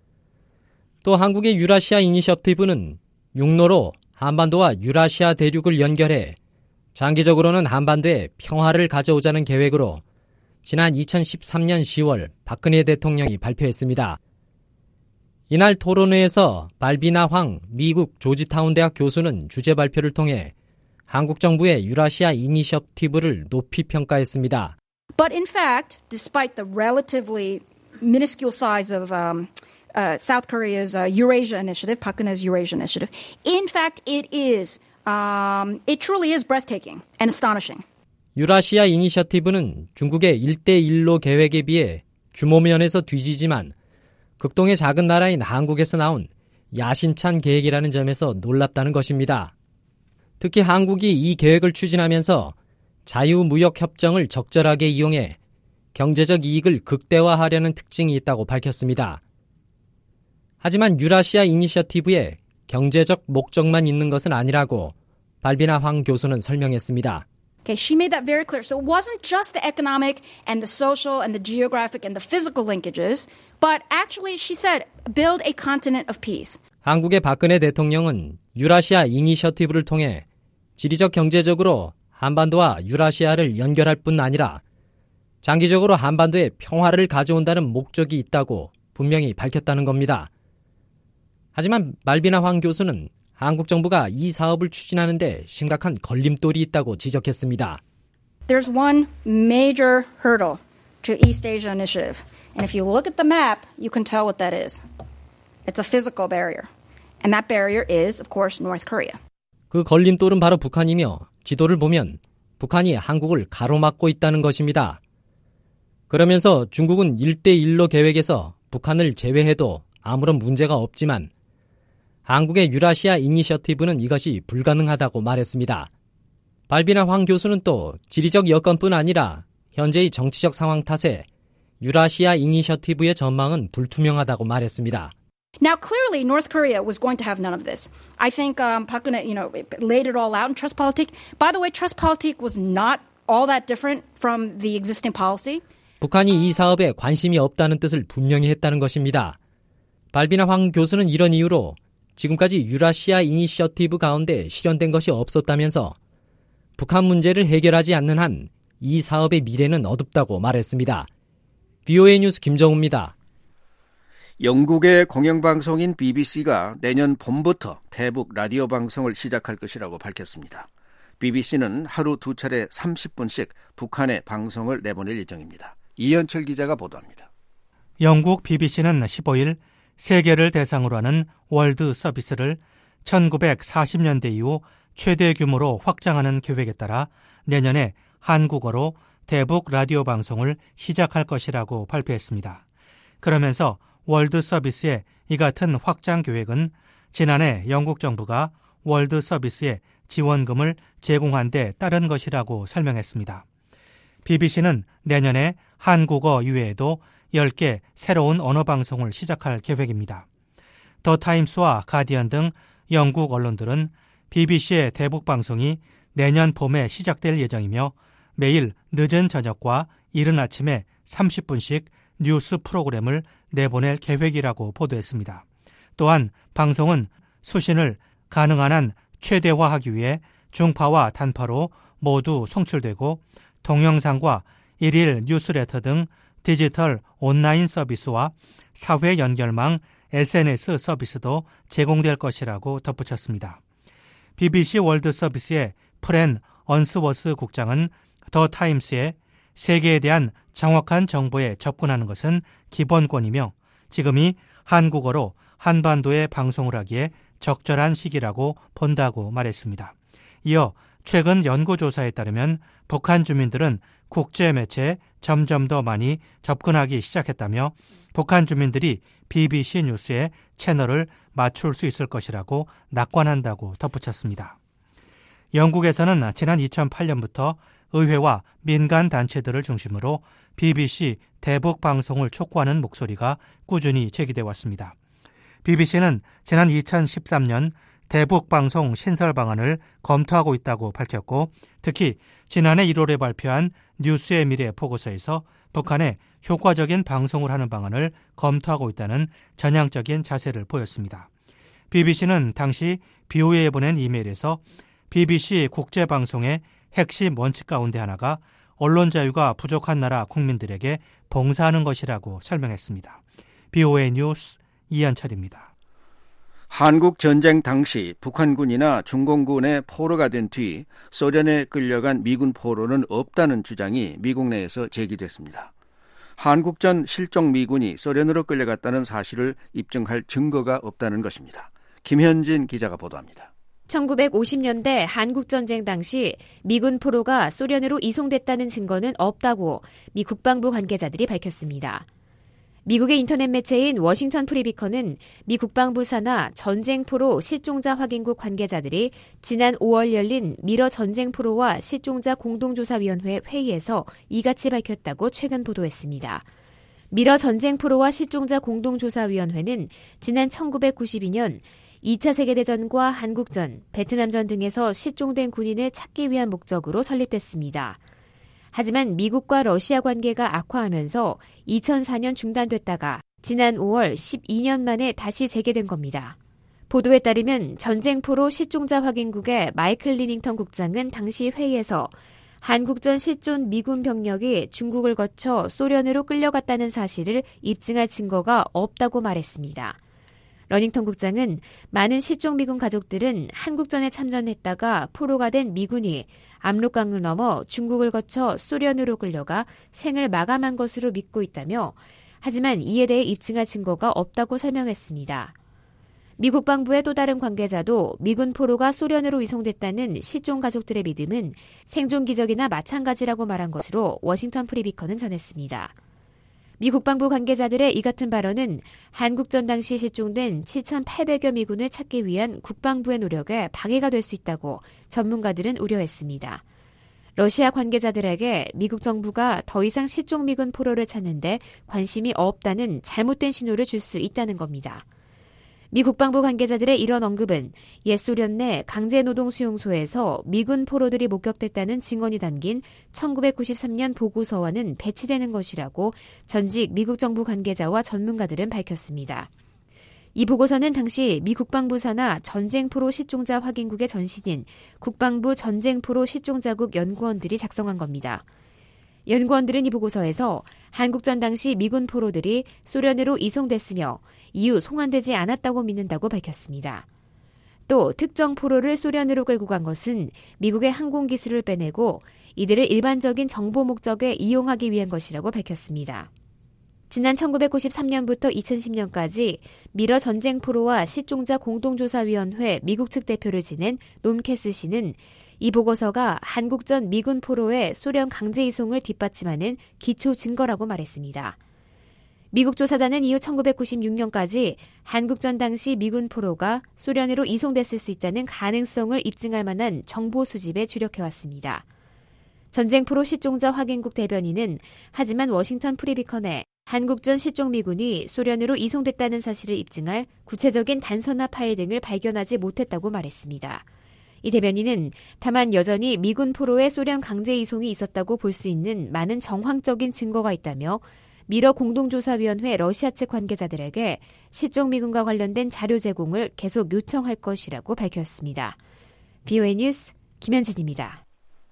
또 한국의 유라시아 이니셔티브는 육로로 한반도와 유라시아 대륙을 연결해 장기적으로는 한반도에 평화를 가져오자는 계획으로 지난 2013년 10월 박근혜 대통령이 발표했습니다. 이날 토론회에서 발비나 황 미국 조지타운 대학 교수는 주제 발표를 통해 한국 정부의 유라시아 이니셔티브를 높이 평가했습니다. But in fact, despite the relatively minuscule size of South Korea's Eurasia Initiative, Park-geunhye's Eurasia Initiative, in fact, it truly is breathtaking and astonishing. 유라시아 이니셔티브는 중국의 1대1로 계획에 비해 규모 면에서 뒤지지만 극동의 작은 나라인 한국에서 나온 야심찬 계획이라는 점에서 놀랍다는 것입니다. 특히 한국이 이 계획을 추진하면서 자유무역협정을 적절하게 이용해 경제적 이익을 극대화하려는 특징이 있다고 밝혔습니다. 하지만 유라시아 이니셔티브에 경제적 목적만 있는 것은 아니라고 발비나 황 교수는 설명했습니다. Okay, she made that very clear. So it wasn't just the economic and the social and the geographic and the physical linkages, but actually she said build a continent of peace. 한국의 박근혜 대통령은 유라시아 이니셔티브를 통해 지리적 경제적으로 한반도와 유라시아를 연결할 뿐 아니라 장기적으로 한반도에 평화를 가져온다는 목적이 있다고 분명히 밝혔다는 겁니다. 하지만 말비나 황 교수는 한국 정부가 이 사업을 추진하는데 심각한 걸림돌이 있다고 지적했습니다. There's one major hurdle to East Asia Initiative. And if you look at the map, you can tell what that is. It's a physical barrier. And that barrier is, of course, North Korea. 그 걸림돌은 바로 북한이며 지도를 보면 북한이 한국을 가로막고 있다는 것입니다. 그러면서 중국은 1대1로 계획에서 북한을 제외해도 아무런 문제가 없지만 한국의 유라시아 이니셔티브는 이것이 불가능하다고 말했습니다. 발비나 황 교수는 또 지리적 여건뿐 아니라 현재의 정치적 상황 탓에 유라시아 이니셔티브의 전망은 불투명하다고 말했습니다. Now, clearly, North Korea was going to have none of this. I think Park Geun-hye, laid it all out in Trustpolitik. By the way, Trustpolitik was not all that different from the existing policy. 북한이 이 사업에 관심이 없다는 뜻을 분명히 했다는 것입니다. 발비나 황 교수는 이런 이유로 지금까지 유라시아 이니셔티브 가운데 실현된 것이 없었다면서 북한 문제를 해결하지 않는 한 이 사업의 미래는 어둡다고 말했습니다. VOA 뉴스 김정우입니다. 영국의 공영방송인 BBC가 내년 봄부터 대북 라디오 방송을 시작할 것이라고 밝혔습니다. BBC는 하루 2차례 30분씩 북한에 방송을 내보낼 예정입니다. 이현철 기자가 보도합니다. 영국 BBC는 15일 세계를 대상으로 하는 월드 서비스를 1940년대 이후 최대 규모로 확장하는 계획에 따라 내년에 한국어로 대북 라디오 방송을 시작할 것이라고 발표했습니다. 그러면서 월드 서비스의 이 같은 확장 계획은 지난해 영국 정부가 월드 서비스에 지원금을 제공한 데 따른 것이라고 설명했습니다. BBC는 내년에 한국어 이외에도 10개 새로운 언어 방송을 시작할 계획입니다. 더 타임스와 가디언 등 영국 언론들은 BBC의 대북 방송이 내년 봄에 시작될 예정이며 매일 늦은 저녁과 이른 아침에 30분씩 뉴스 프로그램을 내보낼 계획이라고 보도했습니다. 또한 방송은 수신을 가능한 한 최대화하기 위해 중파와 단파로 모두 송출되고 동영상과 일일 뉴스레터 등 디지털 온라인 서비스와 사회 연결망 SNS 서비스도 제공될 것이라고 덧붙였습니다. BBC 월드 서비스의 프렌 언스워스 국장은 더 타임스에 세계에 대한 정확한 정보에 접근하는 것은 기본권이며 지금이 한국어로 한반도에 방송을 하기에 적절한 시기라고 본다고 말했습니다. 이어 최근 연구조사에 따르면 북한 주민들은 국제 매체에 점점 더 많이 접근하기 시작했다며 북한 주민들이 BBC 뉴스에 채널을 맞출 수 있을 것이라고 낙관한다고 덧붙였습니다. 영국에서는 지난 2008년부터 의회와 민간 단체들을 중심으로 BBC 대북 방송을 촉구하는 목소리가 꾸준히 제기돼 왔습니다. BBC는 지난 2013년 대북 방송 신설 방안을 검토하고 있다고 밝혔고 특히 지난해 1월에 발표한 뉴스의 미래 보고서에서 북한에 효과적인 방송을 하는 방안을 검토하고 있다는 전향적인 자세를 보였습니다. BBC는 당시 BOA에 보낸 이메일에서 BBC 국제방송의 핵심 원칙 가운데 하나가 언론 자유가 부족한 나라 국민들에게 봉사하는 것이라고 설명했습니다. BOA 뉴스 이현철입니다. 한국 전쟁 당시 북한군이나 중공군의 포로가 된 뒤 소련에 끌려간 미군 포로는 없다는 주장이 미국 내에서 제기됐습니다. 한국전 실종 미군이 소련으로 끌려갔다는 사실을 입증할 증거가 없다는 것입니다. 김현진 기자가 보도합니다. 1950년대 한국전쟁 당시 미군 포로가 소련으로 이송됐다는 증거는 없다고 미 국방부 관계자들이 밝혔습니다. 미국의 인터넷 매체인 워싱턴 프리비컨은 미 국방부 산하 전쟁포로 실종자 확인국 관계자들이 지난 5월 열린 미러 전쟁포로와 실종자 공동조사위원회 회의에서 이같이 밝혔다고 최근 보도했습니다. 미러 전쟁포로와 실종자 공동조사위원회는 지난 1992년 2차 세계대전과 한국전, 베트남전 등에서 실종된 군인을 찾기 위한 목적으로 설립됐습니다. 하지만 미국과 러시아 관계가 악화하면서 2004년 중단됐다가 지난 5월 12년 만에 다시 재개된 겁니다. 보도에 따르면 전쟁포로 실종자 확인국의 마이클 리닝턴 국장은 당시 회의에서 한국전 실존 미군 병력이 중국을 거쳐 소련으로 끌려갔다는 사실을 입증할 증거가 없다고 말했습니다. 러닝턴 국장은 많은 실종 미군 가족들은 한국전에 참전했다가 포로가 된 미군이 압록강을 넘어 중국을 거쳐 소련으로 끌려가 생을 마감한 것으로 믿고 있다며 하지만 이에 대해 입증할 증거가 없다고 설명했습니다. 미 국방부의 또 다른 관계자도 미군 포로가 소련으로 이송됐다는 실종 가족들의 믿음은 생존 기적이나 마찬가지라고 말한 것으로 워싱턴 프리비컨은 전했습니다. 미 국방부 관계자들의 이 같은 발언은 한국전 당시 실종된 7,800여 미군을 찾기 위한 국방부의 노력에 방해가 될 수 있다고 전문가들은 우려했습니다. 러시아 관계자들에게 미국 정부가 더 이상 실종 미군 포로를 찾는데 관심이 없다는 잘못된 신호를 줄 수 있다는 겁니다. 미 국방부 관계자들의 이런 언급은 옛 소련 내 강제노동 수용소에서 미군 포로들이 목격됐다는 증언이 담긴 1993년 보고서와는 배치되는 것이라고 전직 미국 정부 관계자와 전문가들은 밝혔습니다. 이 보고서는 당시 미 국방부 산하 전쟁포로 실종자 확인국의 전신인 국방부 전쟁포로 실종자국 연구원들이 작성한 겁니다. 연구원들은 이 보고서에서 한국전 당시 미군 포로들이 소련으로 이송됐으며 이후 송환되지 않았다고 믿는다고 밝혔습니다. 또 특정 포로를 소련으로 끌고 간 것은 미국의 항공 기술을 빼내고 이들을 일반적인 정보 목적에 이용하기 위한 것이라고 밝혔습니다. 지난 1993년부터 2010년까지 미러 전쟁포로와 실종자 공동조사위원회 미국 측 대표를 지낸 놈 캐슬 씨는 이 보고서가 한국전 미군 포로의 소련 강제 이송을 뒷받침하는 기초 증거라고 말했습니다. 미국 조사단은 이후 1996년까지 한국전 당시 미군 포로가 소련으로 이송됐을 수 있다는 가능성을 입증할 만한 정보 수집에 주력해왔습니다. 전쟁포로 실종자 확인국 대변인은 하지만 워싱턴 프리비컨에 한국전 실종 미군이 소련으로 이송됐다는 사실을 입증할 구체적인 단서나 파일 등을 발견하지 못했다고 말했습니다. 이 대변인은 다만 여전히 미군 포로의 소련 강제 이송이 있었다고 볼 수 있는 많은 정황적인 증거가 있다며 미러 공동조사위원회 러시아 측 관계자들에게 실종 미군과 관련된 자료 제공을 계속 요청할 것이라고 밝혔습니다. BOA 뉴스 김현진입니다.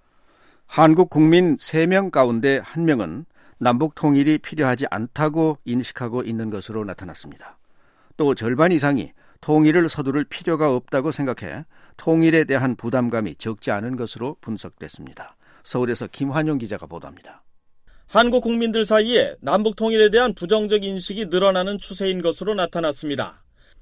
한국 국민 3명 가운데 1명은 남북 통일이 필요하지 않다고 인식하고 있는 것으로 나타났습니다. 또 절반 이상이 통일을 서두를 필요가 없다고 생각해 통일에 대한 부담감이 적지 않은 것으로 분석됐습니다. 서울에서 김환용 기자가 보도합니다. 한국 국민들 사이에 남북 통일에 대한 부정적 인식이 늘어나는 추세인 것으로 나타났습니다.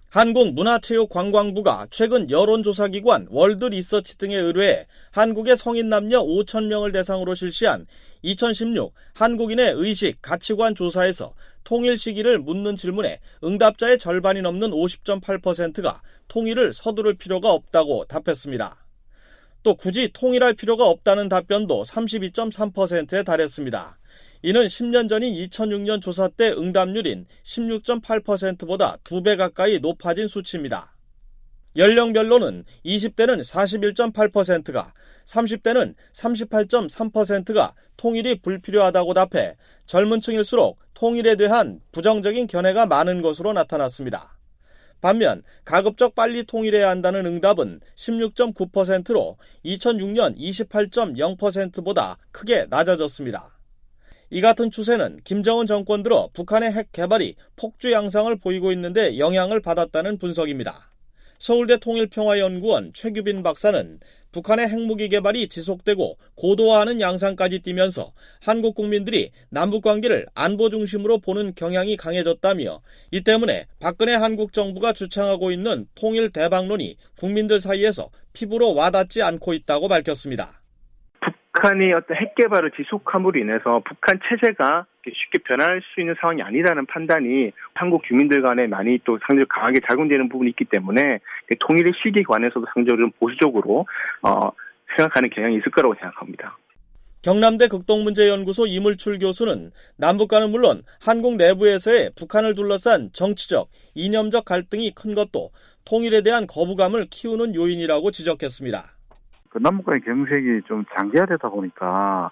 한국문화체육관광부가 최근 여론조사기관 월드리서치 등에 의뢰해 한국의 성인 남녀 5,000명을 대상으로 실시한 2016 한국인의 의식, 가치관 조사에서 통일 시기를 묻는 질문에 응답자의 절반이 넘는 50.8%가 통일을 서두를 필요가 없다고 답했습니다. 또 굳이 통일할 필요가 없다는 답변도 32.3%에 달했습니다. 이는 10년 전인 2006년 조사 때 응답률인 16.8%보다 2배 가까이 높아진 수치입니다. 연령별로는 20대는 41.8%가, 30대는 38.3%가 통일이 불필요하다고 답해 젊은 층일수록 통일에 대한 부정적인 견해가 많은 것으로 나타났습니다. 반면 가급적 빨리 통일해야 한다는 응답은 16.9%로 2006년 28.0%보다 크게 낮아졌습니다. 이 같은 추세는 김정은 정권 들어 북한의 핵 개발이 폭주 양상을 보이고 있는데 영향을 받았다는 분석입니다. 서울대 통일평화연구원 최규빈 박사는 북한의 핵무기 개발이 지속되고 고도화하는 양상까지 띠면서 한국 국민들이 남북관계를 안보 중심으로 보는 경향이 강해졌다며 이 때문에 박근혜 한국 정부가 주창하고 있는 통일 대박론이 국민들 사이에서 피부로 와닿지 않고 있다고 밝혔습니다. 북한이 어떤 핵 개발을 지속함으로 인해서 북한 체제가 쉽게 변할 수 있는 상황이 아니라는 판단이 한국 주민들 간에 많이 또 상당히 강하게 작용되는 부분이 있기 때문에 통일의 시기에 관해서도 상당히 보수적으로 생각하는 경향이 있을 거라고 생각합니다. 경남대 극동문제연구소 이물출 교수는 남북과는 물론 한국 내부에서의 북한을 둘러싼 정치적, 이념적 갈등이 큰 것도 통일에 대한 거부감을 키우는 요인이라고 지적했습니다. 남북 간의 경색이 좀 장기화되다 보니까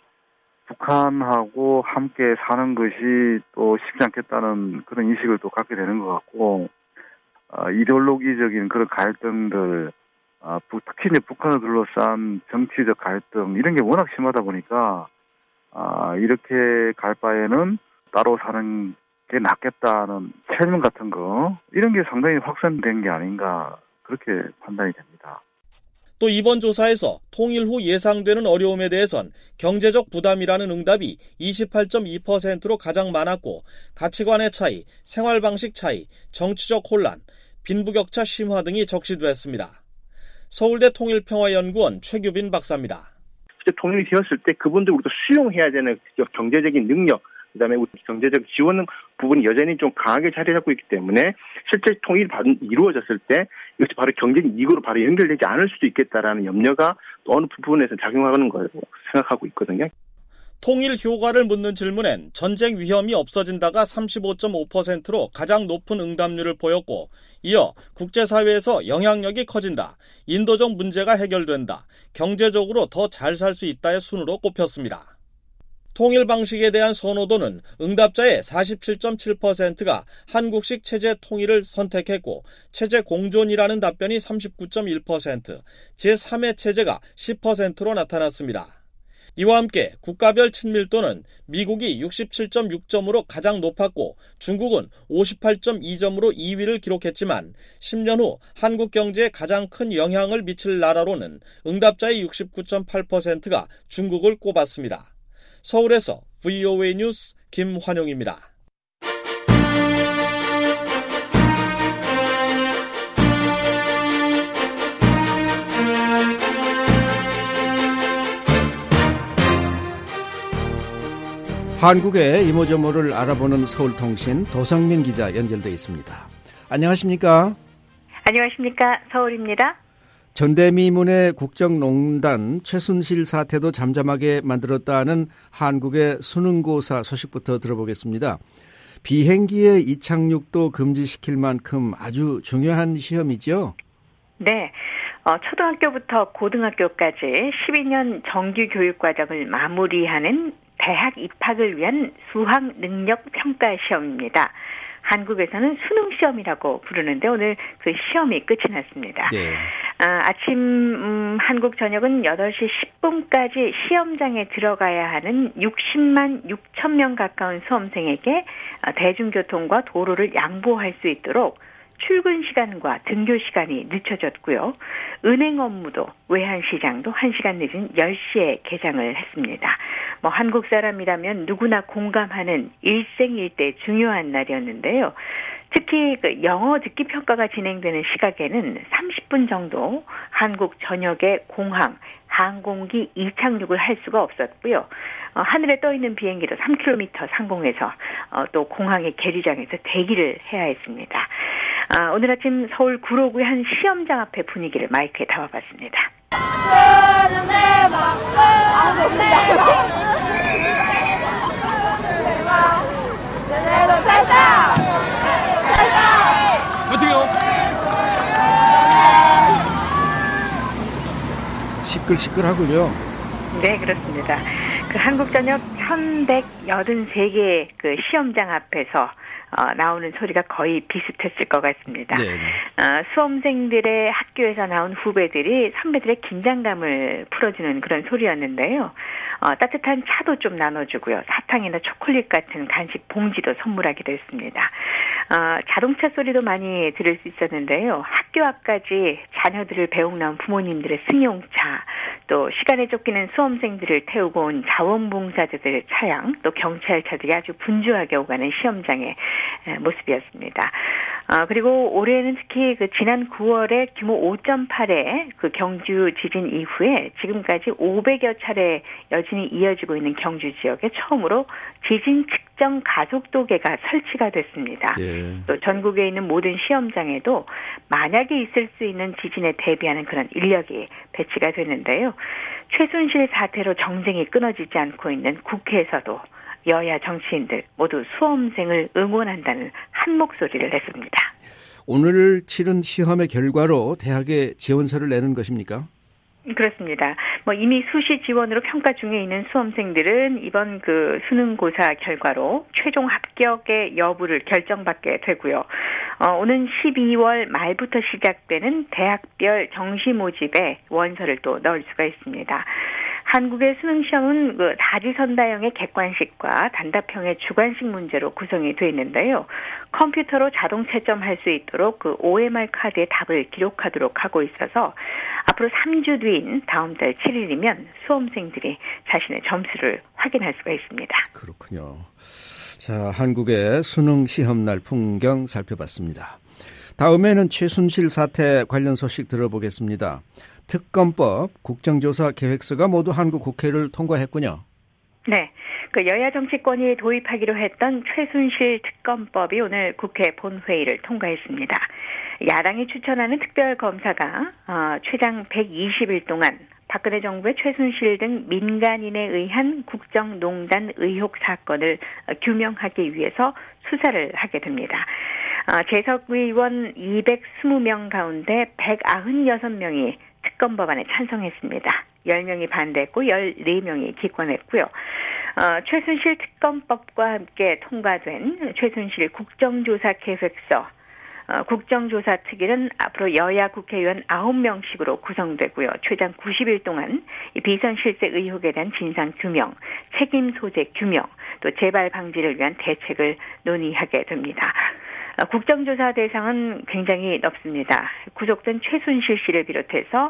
북한하고 함께 사는 것이 또 쉽지 않겠다는 그런 인식을 또 갖게 되는 것 같고, 이데올로기적인 그런 갈등들, 특히 이제 북한을 둘러싼 정치적 갈등, 이런 게 워낙 심하다 보니까, 이렇게 갈 바에는 따로 사는 게 낫겠다는 체념 같은 거, 이런 게 상당히 확산된 게 아닌가, 그렇게 판단이 됩니다. 또 이번 조사에서 통일 후 예상되는 어려움에 대해선 경제적 부담이라는 응답이 28.2%로 가장 많았고 가치관의 차이, 생활 방식 차이, 정치적 혼란, 빈부격차 심화 등이 적시됐습니다. 서울대 통일평화연구원 최규빈 박사입니다. 통일이 되었을 때 그분들 우리도 수용해야 되는 경제적인 능력, 그다음에 경제적 지원 부분이 여전히 좀 강하게 자리 잡고 있기 때문에 실제 통일이 이루어졌을 때 이것이 바로 경제적 이익으로 바로 연결되지 않을 수도 있겠다라는 염려가 또 어느 부분에서 작용하는 거라고 생각하고 있거든요. 통일 효과를 묻는 질문엔 전쟁 위험이 없어진다가 35.5%로 가장 높은 응답률을 보였고 이어 국제사회에서 영향력이 커진다, 인도적 문제가 해결된다, 경제적으로 더 잘 살 수 있다의 순으로 꼽혔습니다. 통일 방식에 대한 선호도는 응답자의 47.7%가 한국식 체제 통일을 선택했고 체제 공존이라는 답변이 39.1%, 제3의 체제가 10%로 나타났습니다. 이와 함께 국가별 친밀도는 미국이 67.6점으로 가장 높았고 중국은 58.2점으로 2위를 기록했지만 10년 후 한국 경제에 가장 큰 영향을 미칠 나라로는 응답자의 69.8%가 중국을 꼽았습니다. 서울에서 VOA 뉴스 김환용입니다. 한국의 이모저모를 알아보는 서울통신 도성민 기자 연결돼 있습니다. 안녕하십니까? 안녕하십니까? 서울입니다. 전대미문의 국정농단 최순실 사태도 잠잠하게 만들었다는 한국의 수능고사 소식부터 들어보겠습니다. 비행기의 이착륙도 금지시킬 만큼 아주 중요한 시험이죠? 네. 초등학교부터 고등학교까지 12년 정규 교육과정을 마무리하는 대학 입학을 위한 수학능력평가시험입니다. 한국에서는 수능시험이라고 부르는데 오늘 그 시험이 끝이 났습니다. 네. 아침 한국 저녁은 8시 10분까지 시험장에 들어가야 하는 60만 6천 명 가까운 수험생에게 대중교통과 도로를 양보할 수 있도록 출근 시간과 등교 시간이 늦춰졌고요. 은행 업무도 외환시장도 1시간 늦은 10시에 개장을 했습니다. 한국 사람이라면 누구나 공감하는 일생일대 중요한 날이었는데요. 특히 영어 듣기 평가가 진행되는 시각에는 30분 정도 한국 전역의 공항, 항공기 이착륙을 할 수가 없었고요. 하늘에 떠 있는 비행기도 3km 상공에서 또 공항의 계류장에서 대기를 해야 했습니다. 오늘 아침 서울 구로구의 한 시험장 앞의 분위기를 마이크에 담아봤습니다. 시끌시끌하군요. 네, 그렇습니다. 한국 전역 1183개 그 시험장 앞에서 나오는 소리가 거의 비슷했을 것 같습니다. 네. 수험생들의 학교에서 나온 후배들이 선배들의 긴장감을 풀어주는 그런 소리였는데요. 따뜻한 차도 좀 나눠주고요. 사탕이나 초콜릿 같은 간식 봉지도 선물하기도 했습니다. 자동차 소리도 많이 들을 수 있었는데요. 학교 앞까지 자녀들을 배웅 나온 부모님들의 승용차, 또 시간에 쫓기는 수험생들을 태우고 온 자원봉사자들의 차량, 또 경찰차들이 아주 분주하게 오가는 시험장의 모습이었습니다. 그리고 올해는 특히 지난 9월에 규모 5.8의 경주 지진 이후에 지금까지 500여 차례 여진이 이어지고 있는 경주 지역에 처음으로 지진 측정 가속도계가 설치가 됐습니다. 예. 또 전국에 있는 모든 시험장에도 만약에 있을 수 있는 지진에 대비하는 그런 인력이 배치가 됐는데요. 최순실 사태로 정쟁이 끊어지지 않고 있는 국회에서도 여야 정치인들 모두 수험생을 응원한다는 한 목소리를 냈습니다. 오늘 치른 시험의 결과로 대학에 지원서를 내는 것입니까? 그렇습니다. 이미 수시 지원으로 평가 중에 있는 수험생들은 이번 수능고사 결과로 최종 합격의 여부를 결정받게 되고요. 오는 12월 말부터 시작되는 대학별 정시 모집에 원서를 또 넣을 수가 있습니다. 한국의 수능시험은 다지선다형의 객관식과 단답형의 주관식 문제로 구성이 되어 있는데요. 컴퓨터로 자동 채점할 수 있도록 OMR 카드에 답을 기록하도록 하고 있어서 앞으로 3주 뒤인 다음 달 7일이면 수험생들이 자신의 점수를 확인할 수가 있습니다. 그렇군요. 자, 한국의 수능 시험날 풍경 살펴봤습니다. 다음에는 최순실 사태 관련 소식 들어보겠습니다. 특검법, 국정조사 계획서가 모두 한국 국회를 통과했군요. 네. 그 여야 정치권이 도입하기로 했던 최순실 특검법이 오늘 국회 본회의를 통과했습니다. 야당이 추천하는 특별검사가 최장 120일 동안 박근혜 정부의 최순실 등 민간인에 의한 국정농단 의혹 사건을 규명하기 위해서 수사를 하게 됩니다. 재석 의원 220명 가운데 196명이 특검 법안에 찬성했습니다. 10명이 반대했고 14명이 기권했고요. 최순실 특검법과 함께 통과된 최순실 국정조사 계획서, 국정조사 특위는 앞으로 여야 국회의원 9명씩으로 구성되고요. 최장 90일 동안 비선 실세 의혹에 대한 진상 규명, 책임 소재 규명, 또 재발 방지를 위한 대책을 논의하게 됩니다. 국정조사 대상은 굉장히 넓습니다. 구속된 최순실 씨를 비롯해서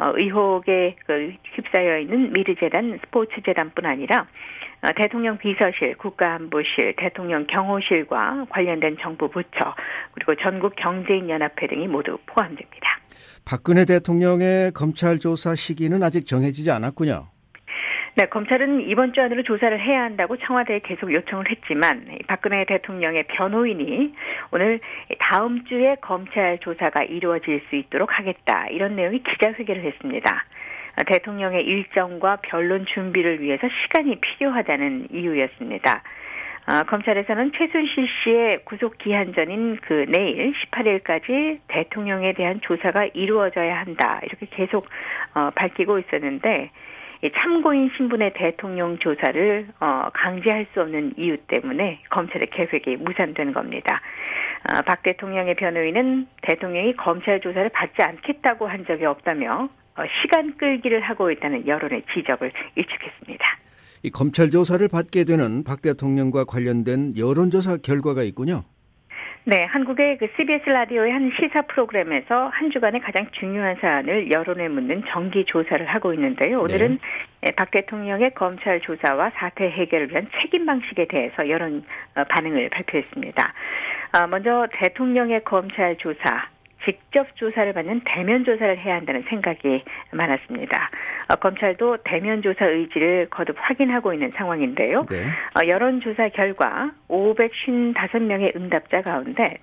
의혹에 휩싸여 있는 미르재단, 스포츠재단뿐 아니라 대통령 비서실, 국가안보실, 대통령 경호실과 관련된 정부 부처, 그리고 전국 경제인연합회 등이 모두 포함됩니다. 박근혜 대통령의 검찰 조사 시기는 아직 정해지지 않았군요. 네, 검찰은 이번 주 안으로 조사를 해야 한다고 청와대에 계속 요청을 했지만 박근혜 대통령의 변호인이 오늘 다음 주에 검찰 조사가 이루어질 수 있도록 하겠다, 이런 내용의 기자회견을 했습니다. 대통령의 일정과 변론 준비를 위해서 시간이 필요하다는 이유였습니다. 검찰에서는 최순실 씨의 구속 기한 전인 내일 18일까지 대통령에 대한 조사가 이루어져야 한다, 이렇게 계속 밝히고 있었는데 참고인 신분의 대통령 조사를 강제할 수 없는 이유 때문에 검찰의 계획이 무산된 겁니다. 박 대통령의 변호인은 대통령이 검찰 조사를 받지 않겠다고 한 적이 없다며 시간 끌기를 하고 있다는 여론의 지적을 일축했습니다. 이 검찰 조사를 받게 되는 박 대통령과 관련된 여론조사 결과가 있군요. 네, 한국의 CBS 라디오의 한 시사 프로그램에서 한 주간의 가장 중요한 사안을 여론에 묻는 정기 조사를 하고 있는데요. 오늘은 박 대통령의 검찰 조사와 사태 해결을 위한 책임 방식에 대해서 여론 반응을 발표했습니다. 먼저 대통령의 검찰 조사, 직접 조사를 받는 대면 조사를 해야 한다는 생각이 많았습니다. 검찰도 대면 조사 의지를 거듭 확인하고 있는 상황인데요. 여론조사 결과 555명의 응답자 가운데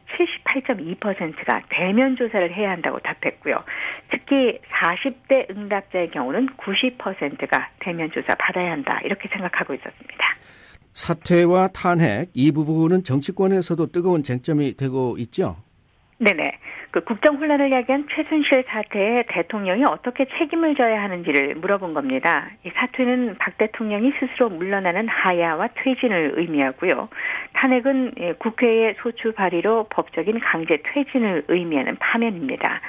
78.2%가 대면 조사를 해야 한다고 답했고요. 특히 40대 응답자의 경우는 90%가 대면 조사 받아야 한다, 이렇게 생각하고 있었습니다. 사퇴와 탄핵, 이 부분은 정치권에서도 뜨거운 쟁점이 되고 있죠? 네네. 국정 혼란을 야기한 최순실 사태에 대통령이 어떻게 책임을 져야 하는지를 물어본 겁니다. 이 사퇴는 박 대통령이 스스로 물러나는 하야와 퇴진을 의미하고요. 탄핵은 국회의 소추 발의로 법적인 강제 퇴진을 의미하는 파면입니다.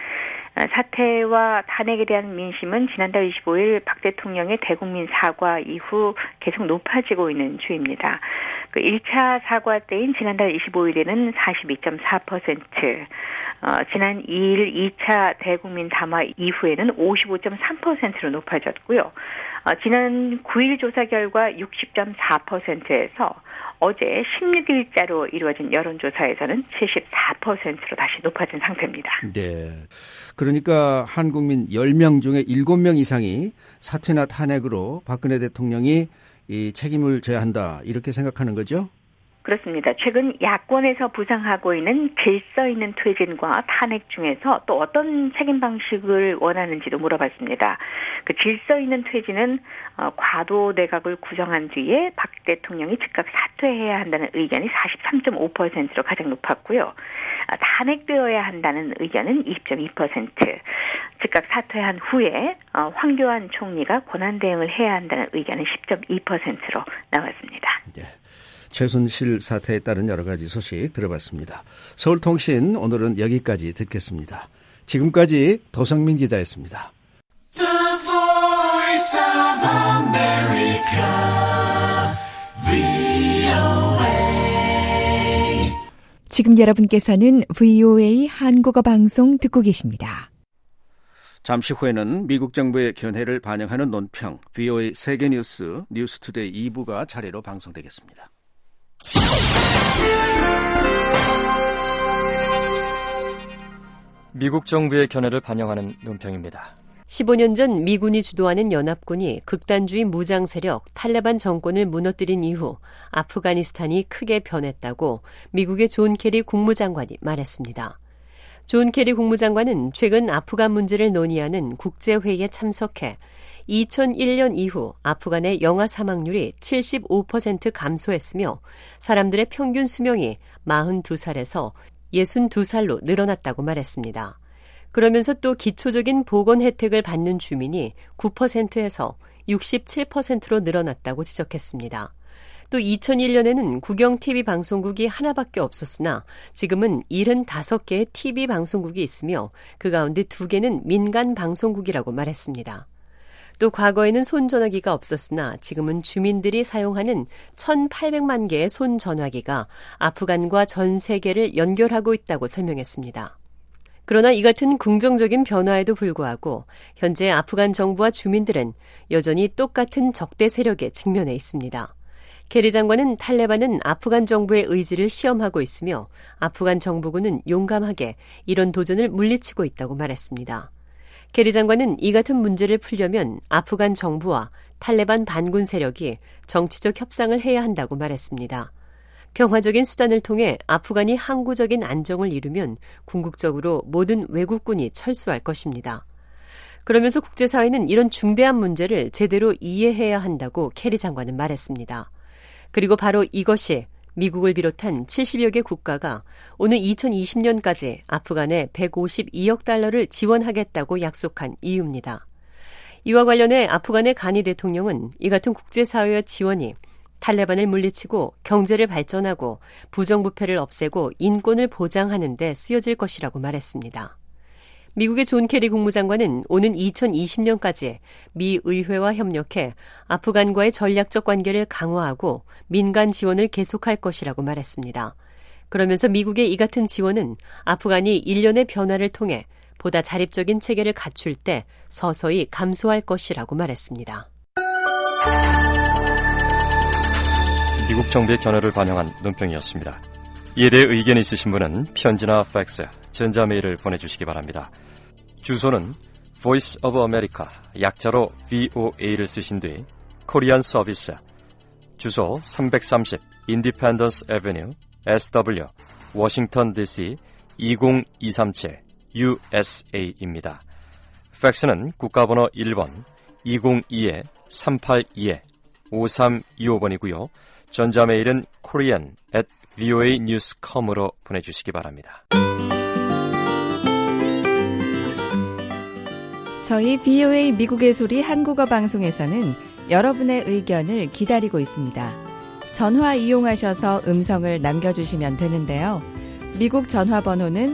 사퇴와 탄핵에 대한 민심은 지난달 25일 박 대통령의 대국민 사과 이후 계속 높아지고 있는 추이입니다. 1차 사과 때인 지난달 25일에는 42.4%, 지난 2일 2차 대국민 담화 이후에는 55.3%로 높아졌고요. 지난 9일 조사 결과 60.4%에서 어제 16일자로 이루어진 여론조사에서는 74%로 다시 높아진 상태입니다. 네. 그러니까 한국민 10명 중에 7명 이상이 사퇴나 탄핵으로 박근혜 대통령이 이 책임을 져야 한다, 이렇게 생각하는 거죠? 그렇습니다. 최근 야권에서 부상하고 있는 질서 있는 퇴진과 탄핵 중에서 또 어떤 책임 방식을 원하는지도 물어봤습니다. 질서 있는 퇴진은 과도 내각을 구성한 뒤에 박 대통령이 즉각 사퇴해야 한다는 의견이 43.5%로 가장 높았고요. 탄핵되어야 한다는 의견은 20.2%, 즉각 사퇴한 후에 황교안 총리가 권한 대응을 해야 한다는 의견은 10.2%로 나왔습니다. 네. 최순실 사태에 따른 여러 가지 소식 들어봤습니다. 서울통신 오늘은 여기까지 듣겠습니다. 지금까지 도성민 기자였습니다. The Voice of America, VOA. 지금 여러분께서는 VOA 한국어 방송 듣고 계십니다. 잠시 후에는 미국 정부의 견해를 반영하는 논평, VOA 세계뉴스 뉴스투데이 2부가 자리로 방송되겠습니다. 미국 정부의 견해를 반영하는 논평입니다. 15년 전 미군이 주도하는 연합군이 극단주의 무장 세력 탈레반 정권을 무너뜨린 이후 아프가니스탄이 크게 변했다고 미국의 존 케리 국무장관이 말했습니다. 존 케리 국무장관은 최근 아프간 문제를 논의하는 국제회의에 참석해 2001년 이후 아프간의 영아 사망률이 75% 감소했으며 사람들의 평균 수명이 42살에서 62살로 늘어났다고 말했습니다. 그러면서 또 기초적인 보건 혜택을 받는 주민이 9%에서 67%로 늘어났다고 지적했습니다. 또 2001년에는 국영 TV 방송국이 하나밖에 없었으나 지금은 75개의 TV 방송국이 있으며 그 가운데 2개는 민간 방송국이라고 말했습니다. 또 과거에는 손전화기가 없었으나 지금은 주민들이 사용하는 1,800만 개의 손전화기가 아프간과 전 세계를 연결하고 있다고 설명했습니다. 그러나 이 같은 긍정적인 변화에도 불구하고 현재 아프간 정부와 주민들은 여전히 똑같은 적대 세력에 직면해 있습니다. 케리 장관은 탈레반은 아프간 정부의 의지를 시험하고 있으며 아프간 정부군은 용감하게 이런 도전을 물리치고 있다고 말했습니다. 케리 장관은 이 같은 문제를 풀려면 아프간 정부와 탈레반 반군 세력이 정치적 협상을 해야 한다고 말했습니다. 평화적인 수단을 통해 아프간이 항구적인 안정을 이루면 궁극적으로 모든 외국군이 철수할 것입니다. 그러면서 국제사회는 이런 중대한 문제를 제대로 이해해야 한다고 케리 장관은 말했습니다. 그리고 바로 이것이 미국을 비롯한 70여 개 국가가 오는 2020년까지 아프간에 152억 달러를 지원하겠다고 약속한 이유입니다. 이와 관련해 아프간의 가니 대통령은 이 같은 국제사회의 지원이 탈레반을 물리치고 경제를 발전하고 부정부패를 없애고 인권을 보장하는 데 쓰여질 것이라고 말했습니다. 미국의 존 케리 국무장관은 오는 2020년까지 미 의회와 협력해 아프간과의 전략적 관계를 강화하고 민간 지원을 계속할 것이라고 말했습니다. 그러면서 미국의 이 같은 지원은 아프간이 일련의 변화를 통해 보다 자립적인 체계를 갖출 때 서서히 감소할 것이라고 말했습니다. 미국 정부의 견해를 반영한 논평이었습니다. 이에 대해 의견이 있으신 분은 편지나 팩스, 전자메일을 보내주시기 바랍니다. 주소는 Voice of America, 약자로 VOA를 쓰신 뒤 코리안 서비스, 주소 330 Independence Avenue, SW, 워싱턴 DC 20237 USA입니다. 팩스는 국가번호 1번 202-382-5325번이고요. 전자메일은 korean@voanews.com으로 보내주시기 바랍니다. 저희 VOA 미국의 소리 한국어 방송에서는 여러분의 의견을 기다리고 있습니다. 전화 이용하셔서 음성을 남겨주시면 되는데요. 미국 전화번호는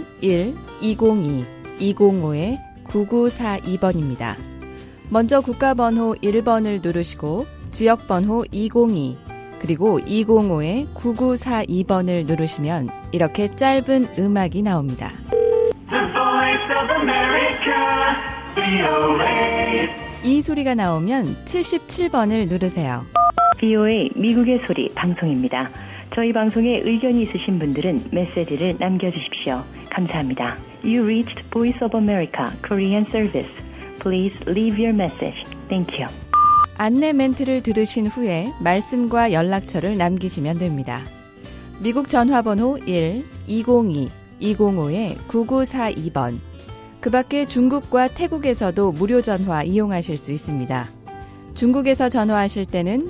1-202-205-9942번입니다. 먼저 국가번호 1번을 누르시고 지역번호 202 그리고 205-9942번을 누르시면 이렇게 짧은 음악이 나옵니다. 이 소리가 나오면 77번을 누르세요. VOA 미국의 소리 방송입니다. 저희 방송에 의견이 있으신 분들은 메시지를 남겨주십시오. 감사합니다. You reached Voice of America Korean Service. Please leave your message. Thank you. 안내 멘트를 들으신 후에 말씀과 연락처를 남기시면 됩니다. 미국 전화번호 1-202-205-9942번. 그 밖에 중국과 태국에서도 무료 전화 이용하실 수 있습니다. 중국에서 전화하실 때는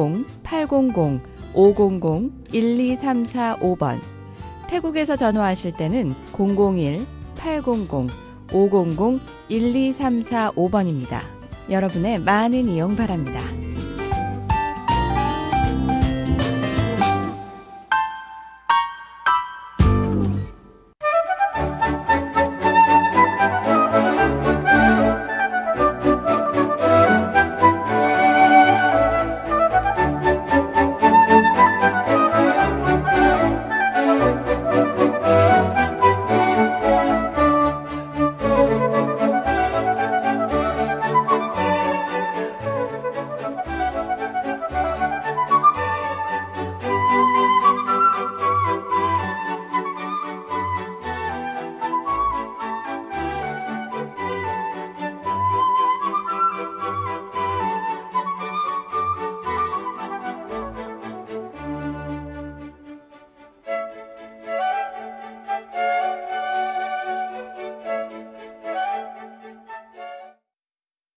00-800-500-12345번. 태국에서 전화하실 때는 001-800-500-12345번입니다. 여러분의 많은 이용 바랍니다.